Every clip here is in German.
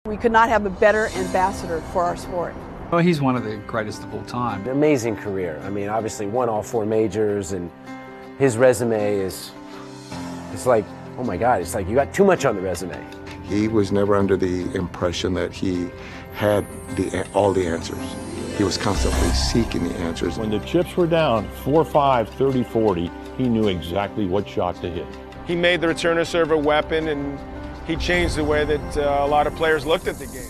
We could not have a better ambassador for our sport. Well, he's one of the greatest of all time. Amazing career. I mean, obviously won all 4 majors, and his resume is, it's like, oh my God, it's like you got too much on the resume. He was never under the impression that he had all the answers. He was constantly seeking the answers. When the chips were down, 4-5, 30-40, he knew exactly what shot to hit. He made the returner serve a weapon, and he changed the way that a lot of players looked at the game.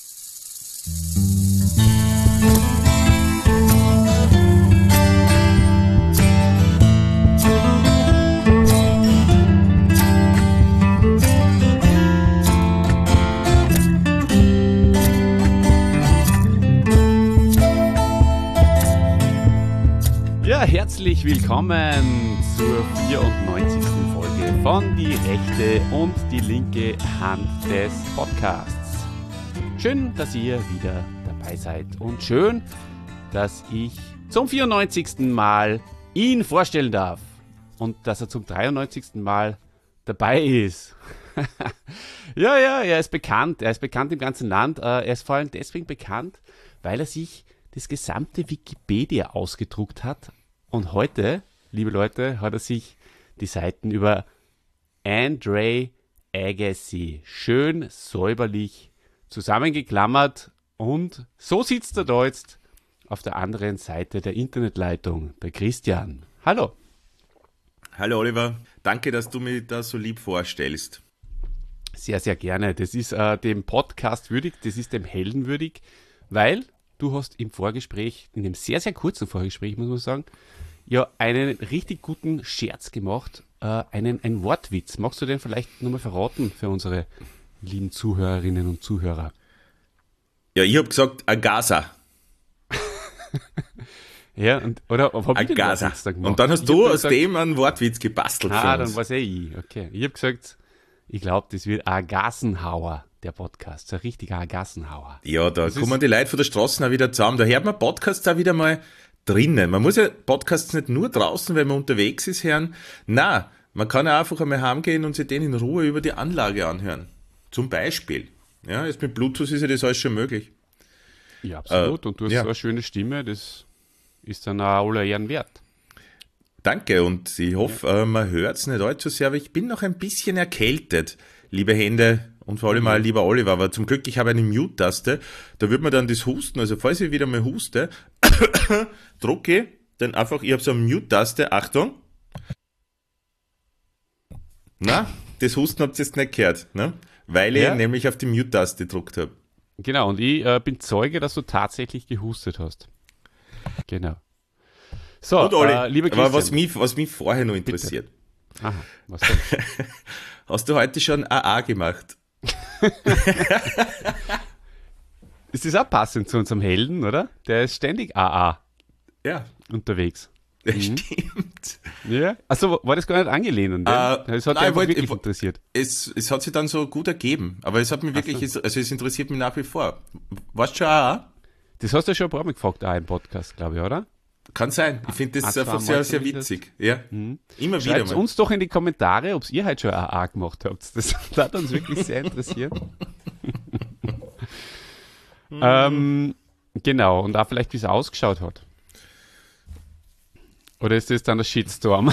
Ja, herzlich willkommen zur 94. Folge von Die rechte und die linke Hand des Podcasts. Schön, dass ihr wieder dabei seid und schön, dass ich zum 94. Mal ihn vorstellen darf und dass er zum 93. Mal dabei ist. Ja, er ist bekannt im ganzen Land. Er ist vor allem deswegen bekannt, weil er sich das gesamte Wikipedia ausgedruckt hat. Und heute, liebe Leute, hat er sich die Seiten über Andre Agassi schön säuberlich zusammengeklammert. Und so sitzt er da jetzt auf der anderen Seite der Internetleitung, der Christian. Hallo. Hallo Oliver, danke, dass du mich da so lieb vorstellst. Sehr, sehr gerne. Das ist dem Podcast würdig, das ist dem Helden würdig, weil du hast im Vorgespräch, in dem sehr, sehr kurzen Vorgespräch, muss man sagen, ja einen richtig guten Scherz gemacht, ein Wortwitz. Magst du den vielleicht nochmal verraten für unsere lieben Zuhörerinnen und Zuhörer? Ja, ich habe gesagt Agasa. Ja, oder Agasa. Und dann hast du aus dem einen Wortwitz gebastelt. Dann weiß ich. Okay. Ich habe gesagt, ich glaube, das wird Agassenhauer, der Podcast. So ein richtiger Agassenhauer. Ja, da kommen die Leute von der Straße auch wieder zusammen. Da hört man Podcasts auch wieder mal drinnen. Man muss ja Podcasts nicht nur draußen, wenn man unterwegs ist, hören. Nein, man kann ja einfach einmal heimgehen und sich den in Ruhe über die Anlage anhören. Zum Beispiel. Ja, jetzt mit Bluetooth ist ja das alles schon möglich. Ja, absolut. Und du hast so eine schöne Stimme, das ist dann auch aller Ehren wert. Danke, und ich hoffe, man hört es nicht allzu sehr, aber ich bin noch ein bisschen erkältet, liebe Hände und vor allem mal lieber Oliver, aber zum Glück, ich habe eine Mute-Taste, da wird man dann das Husten, also falls ich wieder mal huste, drucke dann einfach, ich habe so eine Mute-Taste, Achtung, na, das Husten habt ihr jetzt nicht gehört, ne? Weil ich nämlich auf die Mute-Taste gedruckt habe. Genau, und ich bin Zeuge, dass du tatsächlich gehustet hast. Genau. So, und Olli, lieber Christian. Aber was mich vorher noch interessiert. Bitte. Aha, was denn? Hast du heute schon AA gemacht? Ist das auch passend zu unserem Helden, oder? Der ist ständig AA unterwegs. Stimmt. Ja. Achso, war das gar nicht angelehnt an den? Das hat mich wirklich interessiert. Es hat sich dann so gut ergeben, aber es hat mich wirklich, also es interessiert mich nach wie vor. Warst du schon AA? Das hast du ja schon ein paar Mal gefragt, auch im Podcast, glaube ich, oder? Kann sein. Ich finde das einfach sehr, sehr witzig. Ja. Immer wieder mal. Schreibt uns doch in die Kommentare, ob ihr heute schon AA gemacht habt. Das hat uns wirklich sehr interessiert. Genau, und auch vielleicht, wie es ausgeschaut hat. Oder ist das dann der Shitstorm?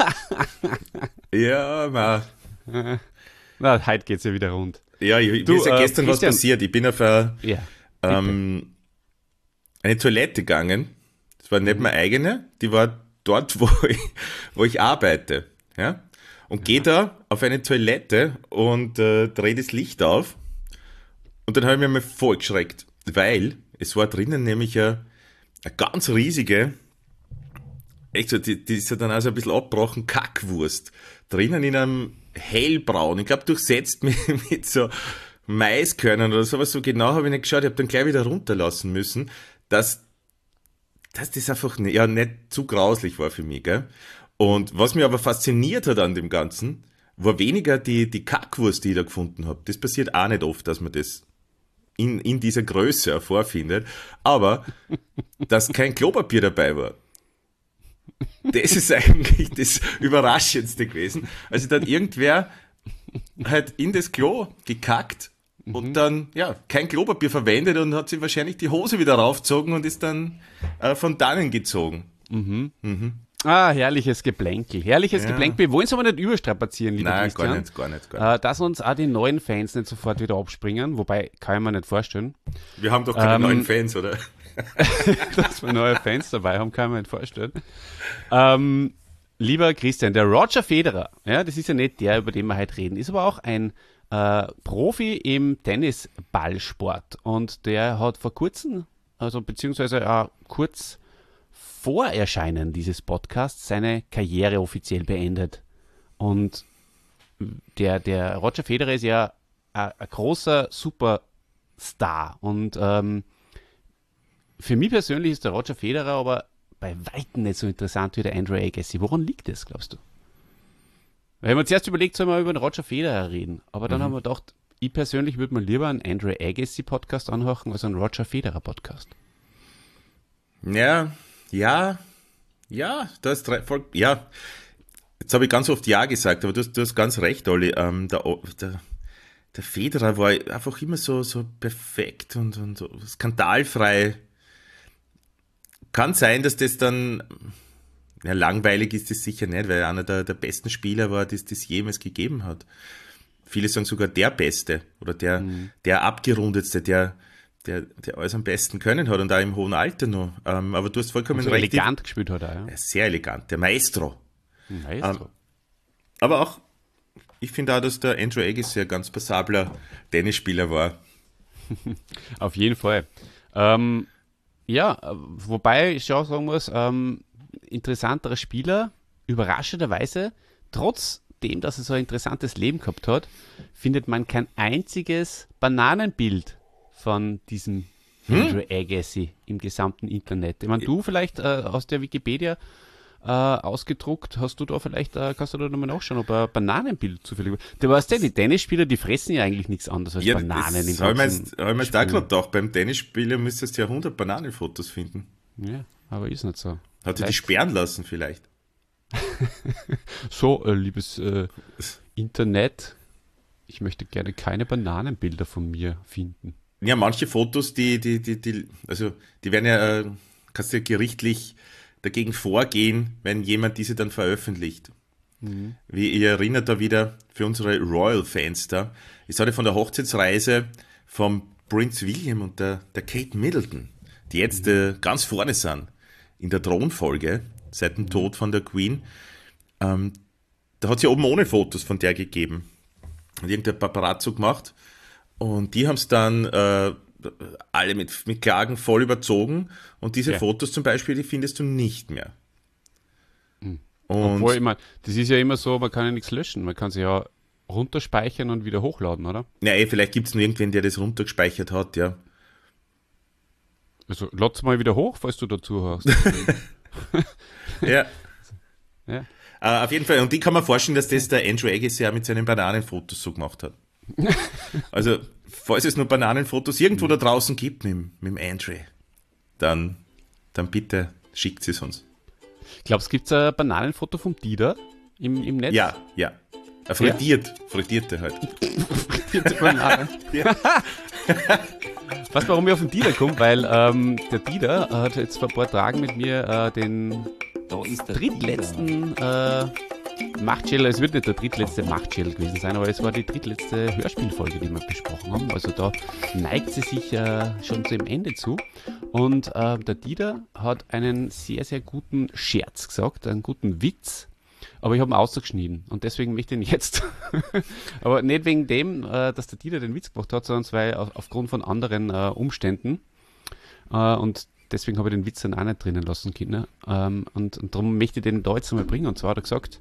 Ja, na, heute geht's ja wieder rund. Ja, mir ist ja gestern was passiert. Ich bin auf eine Toilette gegangen. Das war nicht meine eigene, die war dort, wo ich arbeite. Ja? Und gehe da auf eine Toilette und drehe das Licht auf. Und dann habe ich mich mal voll geschreckt, weil es war drinnen nämlich eine ganz riesige, echt so, die ist ja dann also ein bisschen abgebrochen, Kackwurst. Drinnen in einem hellbraun, ich glaube durchsetzt mit so Maiskörnern oder sowas, so genau habe ich nicht geschaut, ich habe dann gleich wieder runterlassen müssen, dass das einfach nicht zu grauslich war für mich, gell? Und was mich aber fasziniert hat an dem Ganzen, war weniger die Kackwurst, die ich da gefunden habe. Das passiert auch nicht oft, dass man das in dieser Größe vorfindet, aber dass kein Klopapier dabei war. Das ist eigentlich das Überraschendste gewesen. Also da hat irgendwer halt in das Klo gekackt und dann, kein Klopapier verwendet und hat sich wahrscheinlich die Hose wieder raufgezogen und ist dann von dannen gezogen. Herrliches Geplänkel. Geplänkel. Wir wollen es aber nicht überstrapazieren, lieber Christian. Nein, gar nicht. Dass uns auch die neuen Fans nicht sofort wieder abspringen, wobei kann ich mir nicht vorstellen. Wir haben doch keine neuen Fans, oder? Dass wir neue Fans dabei haben, kann ich mir nicht vorstellen. Lieber Christian, der Roger Federer, das ist ja nicht der, über den wir heute reden, ist aber auch ein Profi im Tennisballsport und der hat vor kurzem, also beziehungsweise kurz vor Erscheinen dieses Podcasts seine Karriere offiziell beendet. Und der Roger Federer ist ja ein großer Superstar und für mich persönlich ist der Roger Federer aber bei weitem nicht so interessant wie der Andre Agassi. Woran liegt das, glaubst du? Weil wir haben zuerst überlegt, sollen wir über den Roger Federer reden, aber dann haben wir gedacht, ich persönlich würde mir lieber einen Andre Agassi Podcast anhören als einen Roger Federer Podcast. Ja, da ist voll, jetzt habe ich ganz oft Ja gesagt, aber du hast ganz recht, Olli. Der Federer war einfach immer so perfekt und so skandalfrei. Kann sein, dass das dann, langweilig ist es sicher nicht, weil er einer der besten Spieler war, die es jemals gegeben hat. Viele sagen sogar der Beste oder der Abgerundetste, der alles am besten können hat und auch im hohen Alter noch. Aber du hast vollkommen so recht. Elegant gespielt hat er, ja. Sehr elegant, der Maestro. Aber auch, ich finde auch, dass der Andre Agassi ein ganz passabler Tennisspieler war. Auf jeden Fall. Wobei ich auch sagen muss, interessanterer Spieler, überraschenderweise, trotzdem, dass er so ein interessantes Leben gehabt hat, findet man kein einziges Bananenbild von diesem Andre Agassi im gesamten Internet. Ich meine, du vielleicht aus der Wikipedia ausgedruckt, hast du da vielleicht, kannst du da nochmal nachschauen, ob ein Bananenbild zufällig. Du weißt ja, die Tennisspieler, die fressen ja eigentlich nichts anderes als Bananen. Das habe ich mir da gerade gedacht, beim Tennisspieler müsstest du ja 100 Bananenfotos finden. Ja, aber ist nicht so. Hat er die sperren lassen vielleicht? So, liebes Internet, ich möchte gerne keine Bananenbilder von mir finden. Ja, manche Fotos, die werden ja, kannst du ja gerichtlich dagegen vorgehen, wenn jemand diese dann veröffentlicht. Wie ihr erinnert da wieder für unsere Royal-Fans da, ich hatte von der Hochzeitsreise vom Prince William und der Kate Middleton, die jetzt ganz vorne sind in der Thronfolge seit dem Tod von der Queen. Da hat es ja oben ohne Fotos von der gegeben. Hat irgendein Paparazzo gemacht und die haben es dann alle mit Klagen voll überzogen und diese Fotos zum Beispiel, die findest du nicht mehr. Und obwohl, ich meine, das ist ja immer so, man kann ja nichts löschen, man kann sie ja runterspeichern und wieder hochladen, oder? Ja, vielleicht gibt es nur irgendwen, der das runtergespeichert hat, ja. Also, lad's mal wieder hoch, falls du dazu hast. Ja. Ja. Auf jeden Fall, und die kann man vorstellen, dass das der Andre Agassi mit seinen Bananenfotos so gemacht hat. Also, falls es nur Bananenfotos irgendwo da draußen gibt mit dem Andre, dann bitte schickt es uns. Glaubst du, gibt es ein Bananenfoto vom Dieter im Netz? Ja. Frittierte halt. Frittierte Bananen. Ja. Weißt du, warum ich auf den Dieter komme? Weil der Dieter hat jetzt vor ein paar Tagen mit mir den drittletzten Machtschädel, es wird nicht der drittletzte Machtschädel gewesen sein, aber es war die drittletzte Hörspielfolge, die wir besprochen haben. Also da neigt sie sich schon dem Ende zu. Und der Dieter hat einen sehr, sehr guten Scherz gesagt, einen guten Witz, aber ich habe ihn ausgeschnitten und deswegen möchte ich ihn jetzt, aber nicht wegen dem, dass der Dieter den Witz gemacht hat, sondern weil aufgrund von anderen Umständen und deswegen habe ich den Witz dann auch nicht drinnen lassen können. Und darum möchte ich den da jetzt einmal bringen. Und zwar hat er gesagt,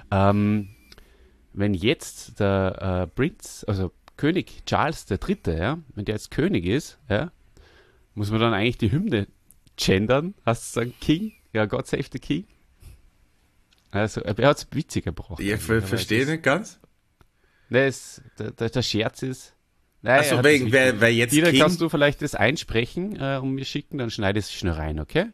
wenn jetzt der Prinz, also König Charles III., ja, wenn der jetzt König ist, ja, muss man dann eigentlich die Hymne gendern, hast du sagen, King, ja, God save the King. Also, er hat es witzig gebracht. Ich verstehe nicht ganz. Der Scherz ist, also weil jetzt Dieter, King... kannst du vielleicht das einsprechen und mir schicken, dann schneide ich es schnell rein, okay?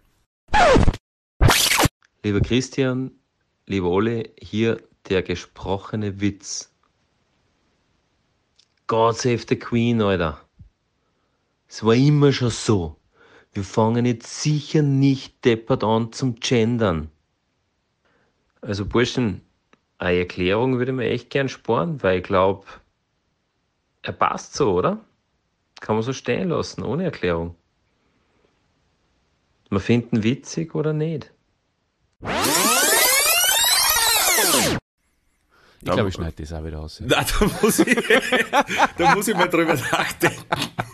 Lieber Christian, lieber Ole, hier der gesprochene Witz. God save the Queen, Alter. Es war immer schon so. Wir fangen jetzt sicher nicht deppert an zum Gendern. Also Burschen, eine Erklärung würde mir echt gern sparen, weil ich glaube, er passt so, oder? Kann man so stehen lassen, ohne Erklärung. Man findet ihn witzig oder nicht. Ich glaube, ich schneide das auch wieder aus. Ja. Na, da muss ich mal drüber nachdenken.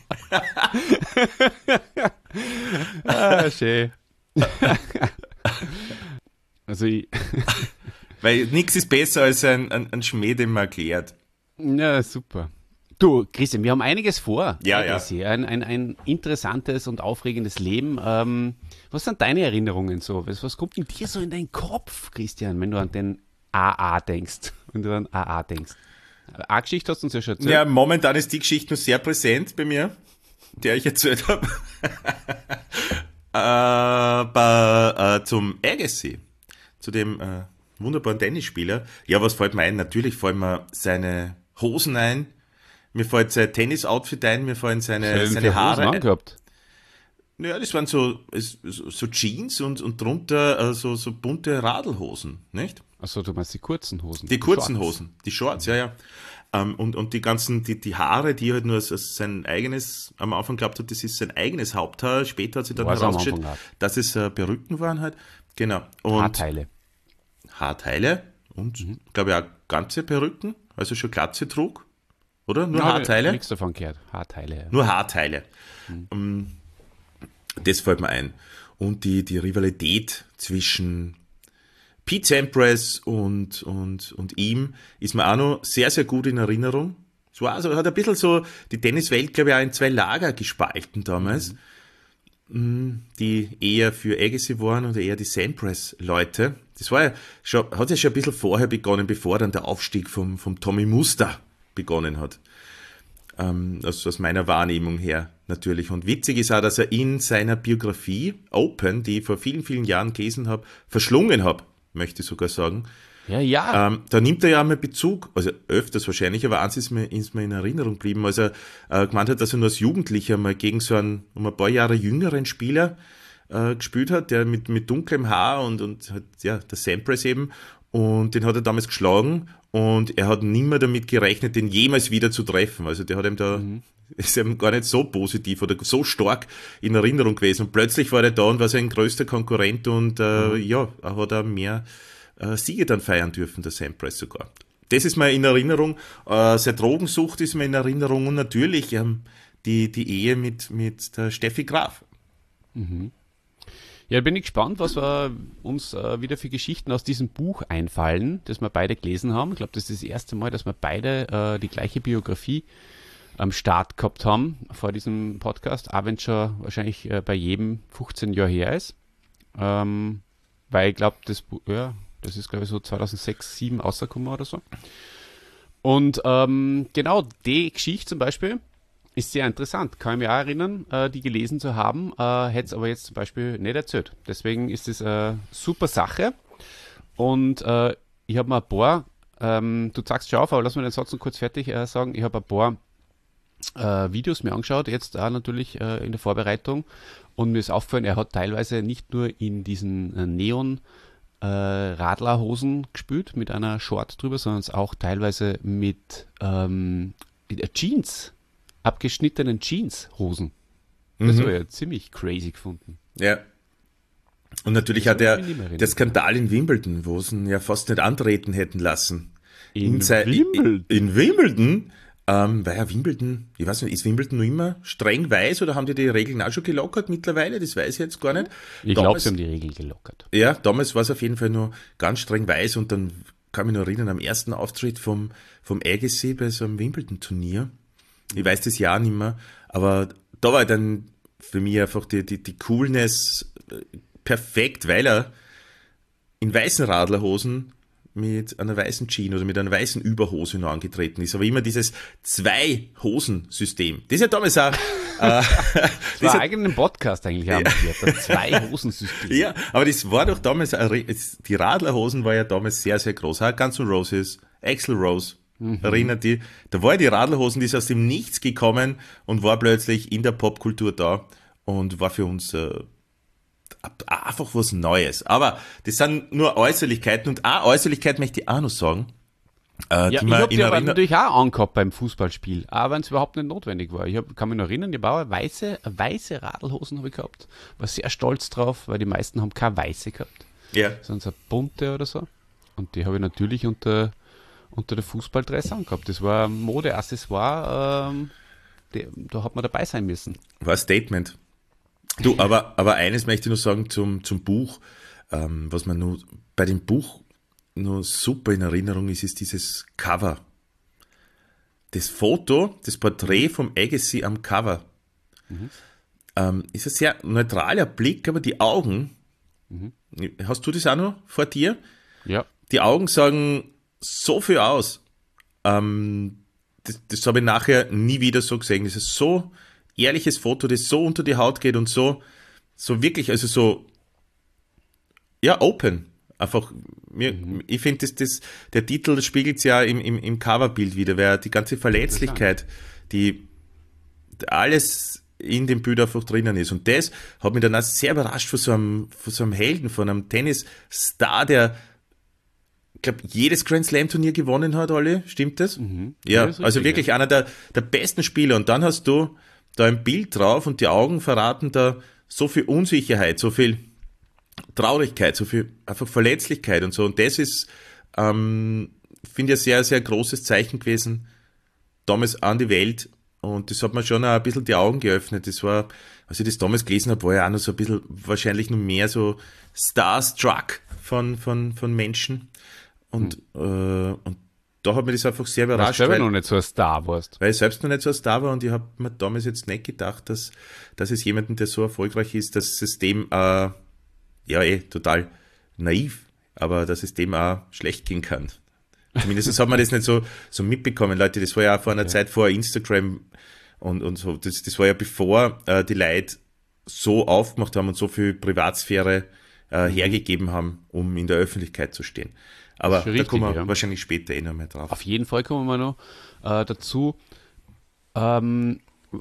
Schön. Also weil nichts ist besser als ein Schmäh, den man erklärt. Ja, super. Du, Christian, wir haben einiges vor. Ja. Ein interessantes und aufregendes Leben. Was sind deine Erinnerungen so? Was kommt in dir so in deinen Kopf, Christian, wenn du an den AA denkst? Wenn du an AA denkst. A-Geschichte hast du uns ja schon erzählt. Ja, momentan ist die Geschichte nur sehr präsent bei mir, der ich erzählt habe. Aber zum Agassi, zu dem wunderbaren Tennisspieler. Ja, was fällt mir ein? Natürlich fallen mir seine Hosen ein. Mir fällt sein Tennis-Outfit ein, mir fallen seine Haare ein. Ja, das waren so Jeans und drunter so bunte Radlhosen, nicht? Achso, du meinst die kurzen Hosen? Die kurzen Hosen, die Shorts, ja. Und die ganzen, die Haare, die halt nur sein eigenes, am Anfang glaubt hat, das ist sein eigenes Haupthaar, später hat sich dann herausgestellt, dass es Perücken waren halt. Genau. Und Haarteile und, glaube ich, auch ganze Perücken, also schon Glatze trug. Oder? Nur Haarteile? Nichts davon gehört. Haarteile. Ja. Nur Haarteile. Das fällt mir ein. Und die Rivalität zwischen Pete Sampras und ihm ist mir auch noch sehr, sehr gut in Erinnerung. Es war also, hat ein bisschen so die Tenniswelt, glaube ich, auch in zwei Lager gespalten damals. Die eher für Agassi waren oder eher die Sampras-Leute. Das war ja schon, hat ja schon ein bisschen vorher begonnen, bevor dann der Aufstieg vom Tommy Muster begonnen hat. Aus meiner Wahrnehmung her natürlich. Und witzig ist auch, dass er in seiner Biografie Open, die ich vor vielen, vielen Jahren gelesen habe, verschlungen habe, möchte ich sogar sagen. Ja. Da nimmt er ja einmal Bezug, also öfters wahrscheinlich, aber eins ist mir in Erinnerung geblieben, als er gemeint hat, dass er nur als Jugendlicher mal gegen so einen um ein paar Jahre jüngeren Spieler gespielt hat, der mit dunklem Haar und hat, ja, der Sampras eben, und den hat er damals geschlagen und er hat nimmer damit gerechnet, den jemals wieder zu treffen. Also der hat ihm da, ist ihm gar nicht so positiv oder so stark in Erinnerung gewesen. Und plötzlich war er da und war sein größter Konkurrent und er hat auch mehr Siege dann feiern dürfen, der Sampras sogar. Das ist mir in Erinnerung. Seine Drogensucht ist mir in Erinnerung und natürlich die Ehe mit der Steffi Graf. Ja, bin ich gespannt, was wir uns wieder für Geschichten aus diesem Buch einfallen, das wir beide gelesen haben. Ich glaube, das ist das erste Mal, dass wir beide die gleiche Biografie am Start gehabt haben vor diesem Podcast, auch wenn es schon wahrscheinlich bei jedem 15 Jahre her ist. Weil ich glaube, das ist, glaube ich, so 2006, 2007 rausgekommen oder so. Und genau, die Geschichte zum Beispiel ist sehr interessant, kann ich mich auch erinnern, die gelesen zu haben, hätte es aber jetzt zum Beispiel nicht erzählt. Deswegen ist es eine super Sache. Und ich habe mir ein paar, du sagst schon auf, aber lass mir den Satz noch kurz fertig sagen, ich habe ein paar Videos mir angeschaut, jetzt auch natürlich in der Vorbereitung. Und mir ist aufgefallen, er hat teilweise nicht nur in diesen Neon Radlerhosen gespielt, mit einer Short drüber, sondern auch teilweise mit Jeans, abgeschnittenen Jeanshosen. Das war ja ziemlich crazy gefunden. Ja. Und natürlich hat der Skandal in Wimbledon, wo sie ihn ja fast nicht antreten hätten lassen. In Wimbledon? In Wimbledon? Weil ja Wimbledon, ich weiß nicht, ist Wimbledon noch immer streng weiß oder haben die Regeln auch schon gelockert mittlerweile? Das weiß ich jetzt gar nicht. Ich glaube, sie haben die Regeln gelockert. Ja, damals war es auf jeden Fall nur ganz streng weiß und dann kann ich mich noch erinnern, am ersten Auftritt vom Agassi bei so einem Wimbledon-Turnier. Ich weiß das Jahr nicht mehr, aber da war dann für mich einfach die Coolness perfekt, weil er in weißen Radlerhosen mit einer weißen Jeans oder mit einer weißen Überhose noch angetreten ist. Aber immer dieses Zwei-Hosen-System. Das ist ja damals auch... das war eigentlich ein Podcast eigentlich auch das Zwei-Hosen-System. Ja, aber das war doch damals... Die Radlerhosen war ja damals sehr, sehr groß. Guns N' Roses, Axl Rose, erinnert, da war die Radlhosen, die ist aus dem Nichts gekommen und war plötzlich in der Popkultur da und war für uns einfach was Neues. Aber das sind nur Äußerlichkeiten und eine Äußerlichkeit möchte ich auch noch sagen. Ich habe die aber natürlich auch angehabt beim Fußballspiel, auch wenn es überhaupt nicht notwendig war. Kann mich noch erinnern, die weiße Radlhosen habe ich gehabt. War sehr stolz drauf, weil die meisten haben keine weiße gehabt. Ja. Sondern so bunte oder so. Und die habe ich natürlich unter der Fußballdress angehabt. Das war ein Modeaccessoire, da hat man dabei sein müssen. War ein Statement. Du, aber eines möchte ich noch sagen zum Buch, was man nur bei dem Buch noch super in Erinnerung ist dieses Cover. Das Foto, das Porträt vom Agassi am Cover. Ist ein sehr neutraler Blick, aber die Augen, hast du das auch noch vor dir? Ja. Die Augen sagen so viel aus. Das habe ich nachher nie wieder so gesehen. Das ist so ehrliches Foto, das so unter die Haut geht und so wirklich, also so, ja, open. Einfach, ich finde, der Titel spiegelt es ja im Coverbild wieder, weil die ganze Verletzlichkeit, die alles in dem Bild einfach drinnen ist. Und das hat mich dann auch sehr überrascht von so einem Helden, von einem Tennisstar, der, ich glaube, jedes Grand Slam Turnier gewonnen hat, alle. Stimmt das? Ja, das also wirklich einer der besten Spieler. Und dann hast du da ein Bild drauf und die Augen verraten da so viel Unsicherheit, so viel Traurigkeit, so viel einfach Verletzlichkeit und so. Und das ist, finde ich, ein sehr, sehr großes Zeichen gewesen, damals an die Welt. Und das hat mir schon auch ein bisschen die Augen geöffnet. Das war, als ich das damals gelesen habe, war ja auch noch so ein bisschen, wahrscheinlich noch mehr so starstruck von Menschen. Und da hat mir das einfach sehr überrascht. Weil du selber noch nicht so ein Star warst. Weil ich selbst noch nicht so ein Star war und ich habe mir damals jetzt nicht gedacht, dass es jemanden, der so erfolgreich ist, dass es dem, total naiv, aber dass es dem auch schlecht gehen kann. Zumindest hat man das nicht so mitbekommen, Leute. Das war ja auch vor einer Zeit vor Instagram und so. Das war ja bevor die Leute so aufgemacht haben und so viel Privatsphäre hergegeben haben, um in der Öffentlichkeit zu stehen. Aber da kommen wir wahrscheinlich später noch mehr drauf. Auf jeden Fall kommen wir noch dazu. Mir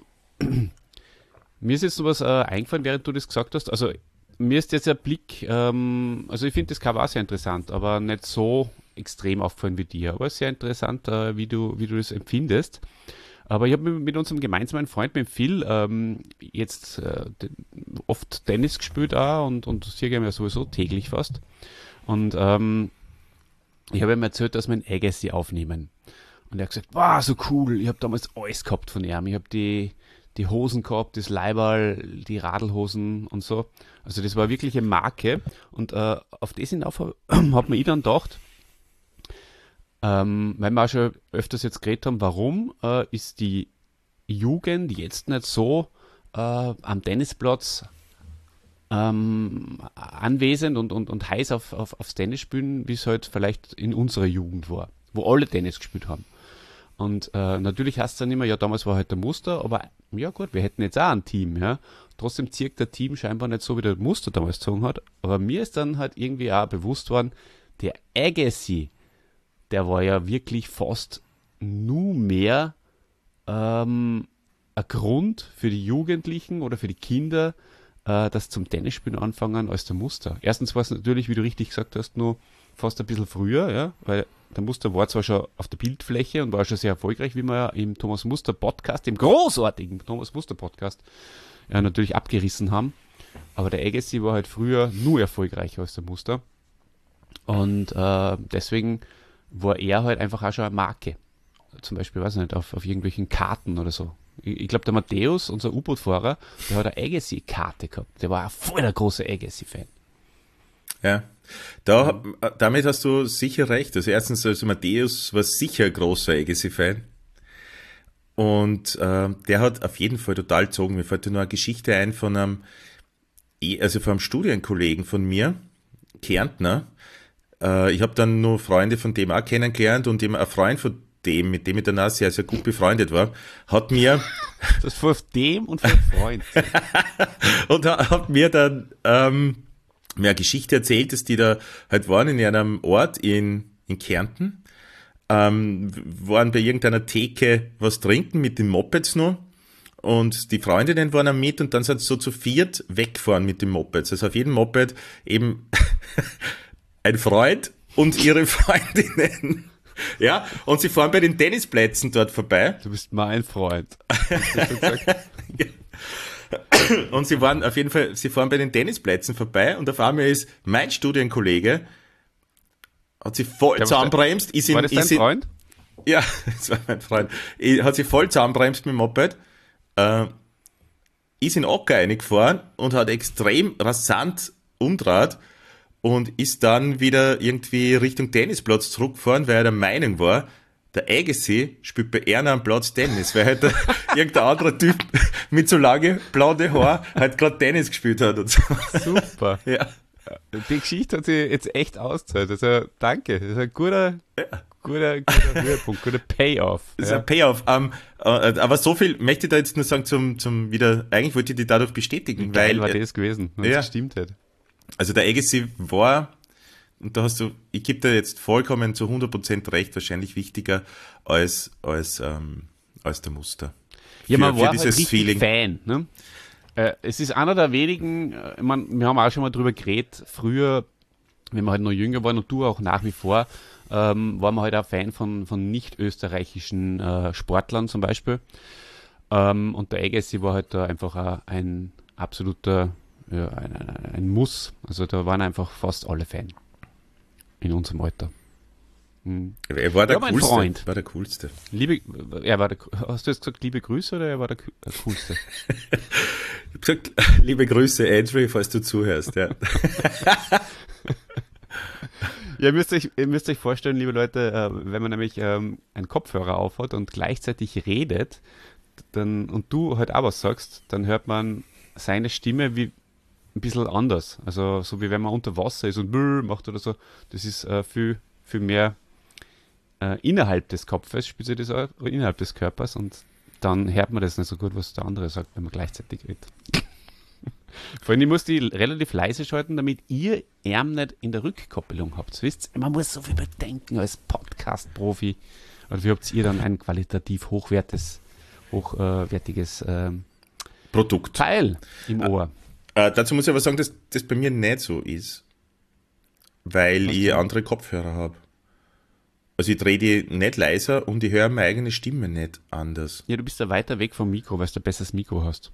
ist jetzt noch was eingefallen, während du das gesagt hast. Also mir ist jetzt ein Blick, also ich finde das Cover auch sehr interessant, aber nicht so extrem aufgefallen wie dir. Aber sehr interessant, wie du das empfindest. Aber ich habe mit unserem gemeinsamen Freund, mit Phil, jetzt oft Tennis gespielt auch und hier gehen wir sowieso täglich fast. Und ich habe ihm erzählt, dass wir ein Agassi aufnehmen. Und er hat gesagt, wow, so cool, ich habe damals alles gehabt von ihm. Ich habe die Hosen gehabt, das Leiberl, die Radlhosen und so. Also das war wirklich eine Marke. Und auf das hinauf hat mir ich dann gedacht, weil wir auch schon öfters jetzt geredet haben, warum ist die Jugend jetzt nicht so am Tennisplatz anwesend und heiß aufs Tennis spielen, wie es halt vielleicht in unserer Jugend war, wo alle Tennis gespielt haben. Und natürlich heißt es dann immer, ja, damals war halt der Muster, aber ja gut, wir hätten jetzt auch ein Team, ja. Trotzdem zirkt der Team scheinbar nicht so, wie der Muster damals gezogen hat. Aber mir ist dann halt irgendwie auch bewusst worden, der Agassi, der war ja wirklich fast nur mehr ein Grund für die Jugendlichen oder für die Kinder, das zum Tennisspielen anfangen als der Muster. Erstens war es natürlich, wie du richtig gesagt hast, nur fast ein bisschen früher, ja, weil der Muster war zwar schon auf der Bildfläche und war schon sehr erfolgreich, wie wir ja im Thomas Muster Podcast, im großartigen Thomas Muster Podcast, ja, natürlich abgerissen haben. Aber der Agassi war halt früher nur erfolgreicher als der Muster. Und deswegen war er halt einfach auch schon eine Marke. Zum Beispiel, weiß ich nicht, auf irgendwelchen Karten oder so. Ich glaube, der Matthäus, unser U-Boot-Fahrer, der hat eine Agassi-Karte gehabt. Der war ein voll der große Agassi-Fan. Ja, damit hast du sicher recht. Also erstens, also Matthäus war sicher ein großer Agassi-Fan. Und der hat auf jeden Fall total gezogen. Mir fällt nur eine Geschichte ein von einem Studienkollegen von mir, Kärntner. Ich habe dann nur Freunde von dem auch kennengelernt und eben ein Freund von dem, mit dem ich dann auch sehr, sehr gut befreundet war, hat mir... Das vor dem und vor Freund. Und hat mir dann mir eine Geschichte erzählt, dass die da halt waren in einem Ort in Kärnten, waren bei irgendeiner Theke was trinken mit den Mopeds noch. Und die Freundinnen waren auch mit und dann sind sie so zu viert weggefahren mit den Mopeds. Also auf jedem Moped eben ein Freund und ihre Freundinnen. Ja, und sie fahren bei den Tennisplätzen dort vorbei. Du bist mein Freund. Und sie waren auf jeden Fall, sie fahren bei den Tennisplätzen vorbei und auf einmal ist mein Studienkollege, hat sie voll zusammenbremst. War das dein Freund? Ja, das war mein Freund. Hat sie voll zusammenbremst mit dem Moped, ist in Ocker reingefahren und hat extrem rasant umdraht und ist dann wieder irgendwie Richtung Tennisplatz zurückgefahren, weil er der Meinung war, der Agassi spielt bei Erna am Platz Tennis, weil halt irgendein anderer Typ mit so lange blonde Haar halt gerade Tennis gespielt hat und so. Super. Ja. Die Geschichte hat sich jetzt echt ausgezahlt. Also danke. Das ist ein guter Höhepunkt, guter Payoff. Das ist ein Payoff. Aber so viel möchte ich da jetzt nur sagen zum wieder, eigentlich wollte ich die dadurch bestätigen. Geil war das gewesen, wenn es gestimmt hat. Also der Agassi war, und da hast du, ich gebe dir jetzt vollkommen zu 100% recht, wahrscheinlich wichtiger als der Muster. Ja, man war dieses halt richtig Feeling. Fan. Ne? Es ist einer der wenigen, ich meine, wir haben auch schon mal drüber geredet, früher, wenn wir halt noch jünger waren und du auch nach wie vor, waren wir halt auch Fan von nicht-österreichischen Sportlern zum Beispiel. Und der Agassi war halt da einfach auch ein absoluter, ja, ein Muss. Also da waren einfach fast alle Fan. In unserem Alter. Er war der Coolste. Freund. War der Coolste. Hast du jetzt gesagt, liebe Grüße oder er war der Coolste? Ich habe gesagt, liebe Grüße, Andrew, falls du zuhörst. Ja. Ja, ihr müsst euch vorstellen, liebe Leute, wenn man nämlich einen Kopfhörer aufhat und gleichzeitig redet und du halt auch was sagst, dann hört man seine Stimme wie ein bisschen anders. Also so wie wenn man unter Wasser ist und macht oder so. Das ist viel mehr innerhalb des Kopfes, spielt sich das auch innerhalb des Körpers und dann hört man das nicht so gut, was der andere sagt, wenn man gleichzeitig redet. Vor allem, ich muss die relativ leise schalten, damit ihr nicht in der Rückkoppelung habt. Wisst, man muss so viel bedenken als Podcast-Profi. Und wie habt ihr dann ein qualitativ hochwertiges Produkt. Teil im Ohr? Dazu muss ich aber sagen, dass das bei mir nicht so ist, weil ich andere Kopfhörer habe. Also ich drehe die nicht leiser und ich höre meine eigene Stimme nicht anders. Ja, du bist ja weiter weg vom Mikro, weil du ein besseres Mikro hast.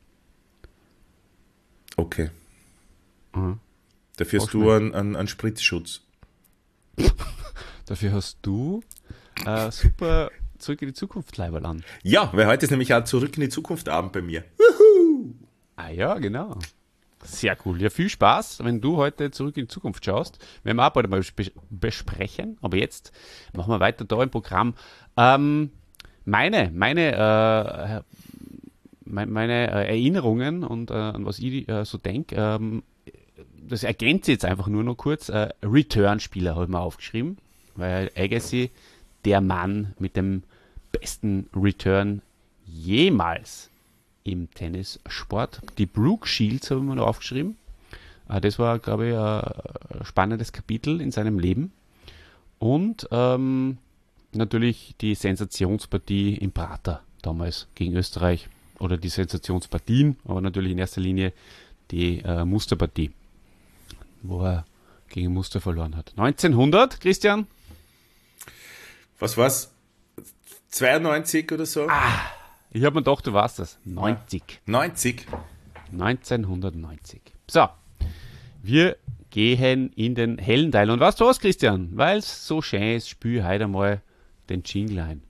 Okay. Mhm. Dafür hast du einen Spritzschutz. Dafür hast du super Zurück in die Zukunft Leiberl an. Ja, weil heute ist nämlich auch Zurück in die Zukunft Abend bei mir. Ah ja, genau. Sehr cool. Ja, viel Spaß, wenn du heute Zurück in die Zukunft schaust. Werden wir auch bald mal besprechen, aber jetzt machen wir weiter da im Programm. Meine Erinnerungen und an was ich so denke, das ergänze jetzt einfach nur noch kurz. Return-Spieler habe ich mir aufgeschrieben, weil Agassi der Mann mit dem besten Return jemals im Tennissport. Die Brooke Shields habe ich mir noch aufgeschrieben. Das war, glaube ich, ein spannendes Kapitel in seinem Leben. Und natürlich die Sensationspartie im Prater damals gegen Österreich. Oder die Sensationspartien, aber natürlich in erster Linie die Musterpartie, wo er gegen Muster verloren hat. 1900, Christian? Was war's? 92 oder so? Ich habe mir gedacht, du warst das. 90. 90? 1990. So, wir gehen in den hellen Teil. Und weißt du was, Christian? Weil es so schön ist, spüre heute einmal den Jingle ein.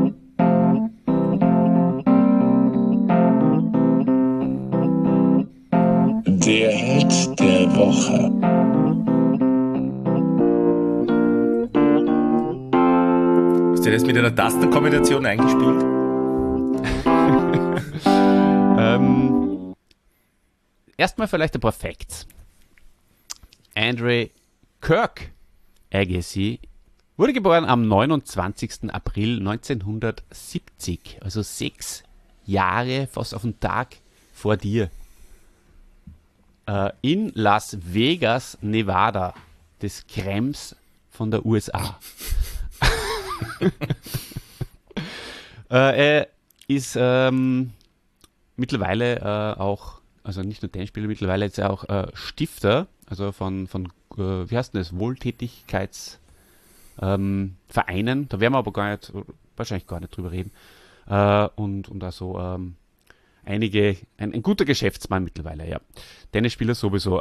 Der Held der Woche. Hast du das mit einer Tastenkombination eingespielt? Erstmal vielleicht ein paar Facts. Andre Kirk Agassi wurde geboren am 29. April 1970, also 6 Jahre fast auf den Tag vor dir. In Las Vegas, Nevada, des Krems von der USA. Er ist mittlerweile auch, also nicht nur Tennisspieler, mittlerweile ist er auch Stifter, also von wie heißt denn das, Wohltätigkeitsvereinen. Da werden wir aber wahrscheinlich gar nicht drüber reden. Und also ein guter Geschäftsmann mittlerweile, ja. Tennisspieler sowieso.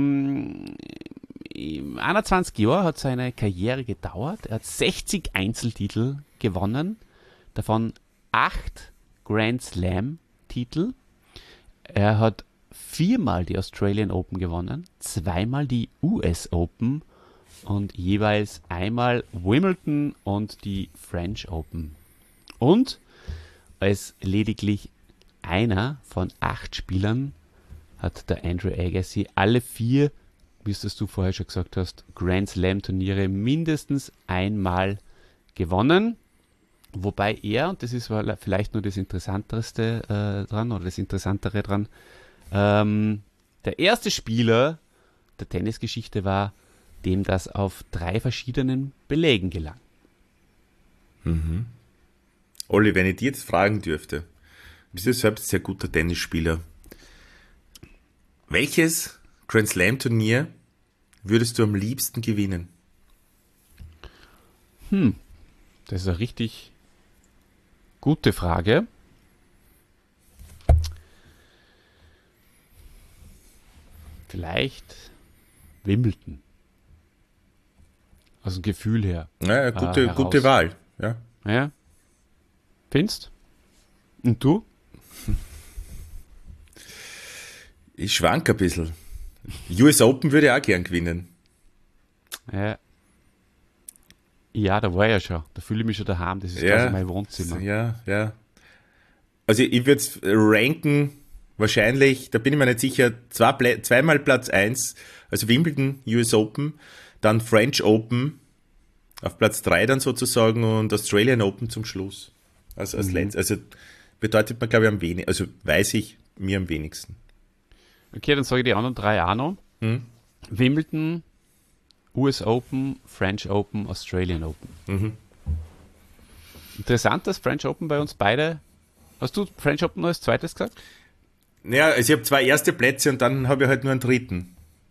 21 Jahre hat seine Karriere gedauert. Er hat 60 Einzeltitel gewonnen, davon 8 Grand Slam-Titel. Er hat 4-mal die Australian Open gewonnen, 2-mal die US Open und jeweils einmal Wimbledon und die French Open. Und als lediglich einer von 8 Spielern hat der Andrew Agassi alle 4, wie es du vorher schon gesagt hast, Grand Slam Turniere mindestens einmal gewonnen. Wobei er, und das ist vielleicht nur das Interessantere dran, der erste Spieler der Tennisgeschichte war, dem das auf 3 verschiedenen Belägen gelang. Mhm. Olli, wenn ich dir jetzt fragen dürfte, du bist ja selbst ein sehr guter Tennisspieler. Welches Grand Slam Turnier würdest du am liebsten gewinnen? Das ist eine richtig gute Frage. Vielleicht Wimbledon. Aus dem Gefühl her. Ja, gute Wahl. Ja. Findest? Und du? Ich schwank ein bisschen. US Open würde ich auch gern gewinnen. Ja, da war ich ja schon. Da fühle ich mich schon daheim. Das ist quasi mein Wohnzimmer. Ja. Also ich würde es ranken, wahrscheinlich, da bin ich mir nicht sicher, zweimal Platz 1, also Wimbledon, US Open, dann French Open, auf Platz 3 dann sozusagen und Australian Open zum Schluss. Also als letztes. Also bedeutet mir, glaube ich, am wenigsten, also weiß ich mir am wenigsten. Okay, dann sage ich die anderen 3 auch noch. Wimbledon, US Open, French Open, Australian Open. Interessant, dass French Open bei uns beide. Hast du French Open noch als zweites gesagt? Ja, also ich habe 2 erste Plätze und dann habe ich halt nur einen dritten.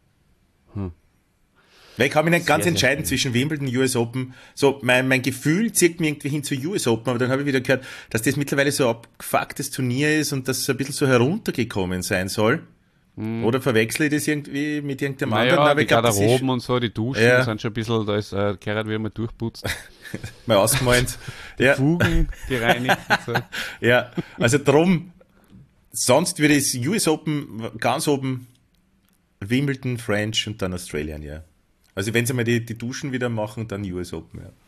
Weil ich kann mich nicht ganz entscheiden zwischen Wimbledon und US Open. So, mein Gefühl zieht mich irgendwie hin zu US Open, aber dann habe ich wieder gehört, dass das mittlerweile so ein abgefucktes Turnier ist und dass es ein bisschen so heruntergekommen sein soll. Oder verwechsle ich das irgendwie mit irgendeinem anderen? Aber die Garderoben und so, die Duschen sind schon ein bisschen, da ist Gerhard wieder mal durchputzt. Mal ausgemalt. Die Fugen gereinigt und so. Ja, also drum, sonst würde ich US Open ganz oben, Wimbledon, French und dann Australian, ja. Also wenn sie mal die Duschen wieder machen, dann US Open, ja.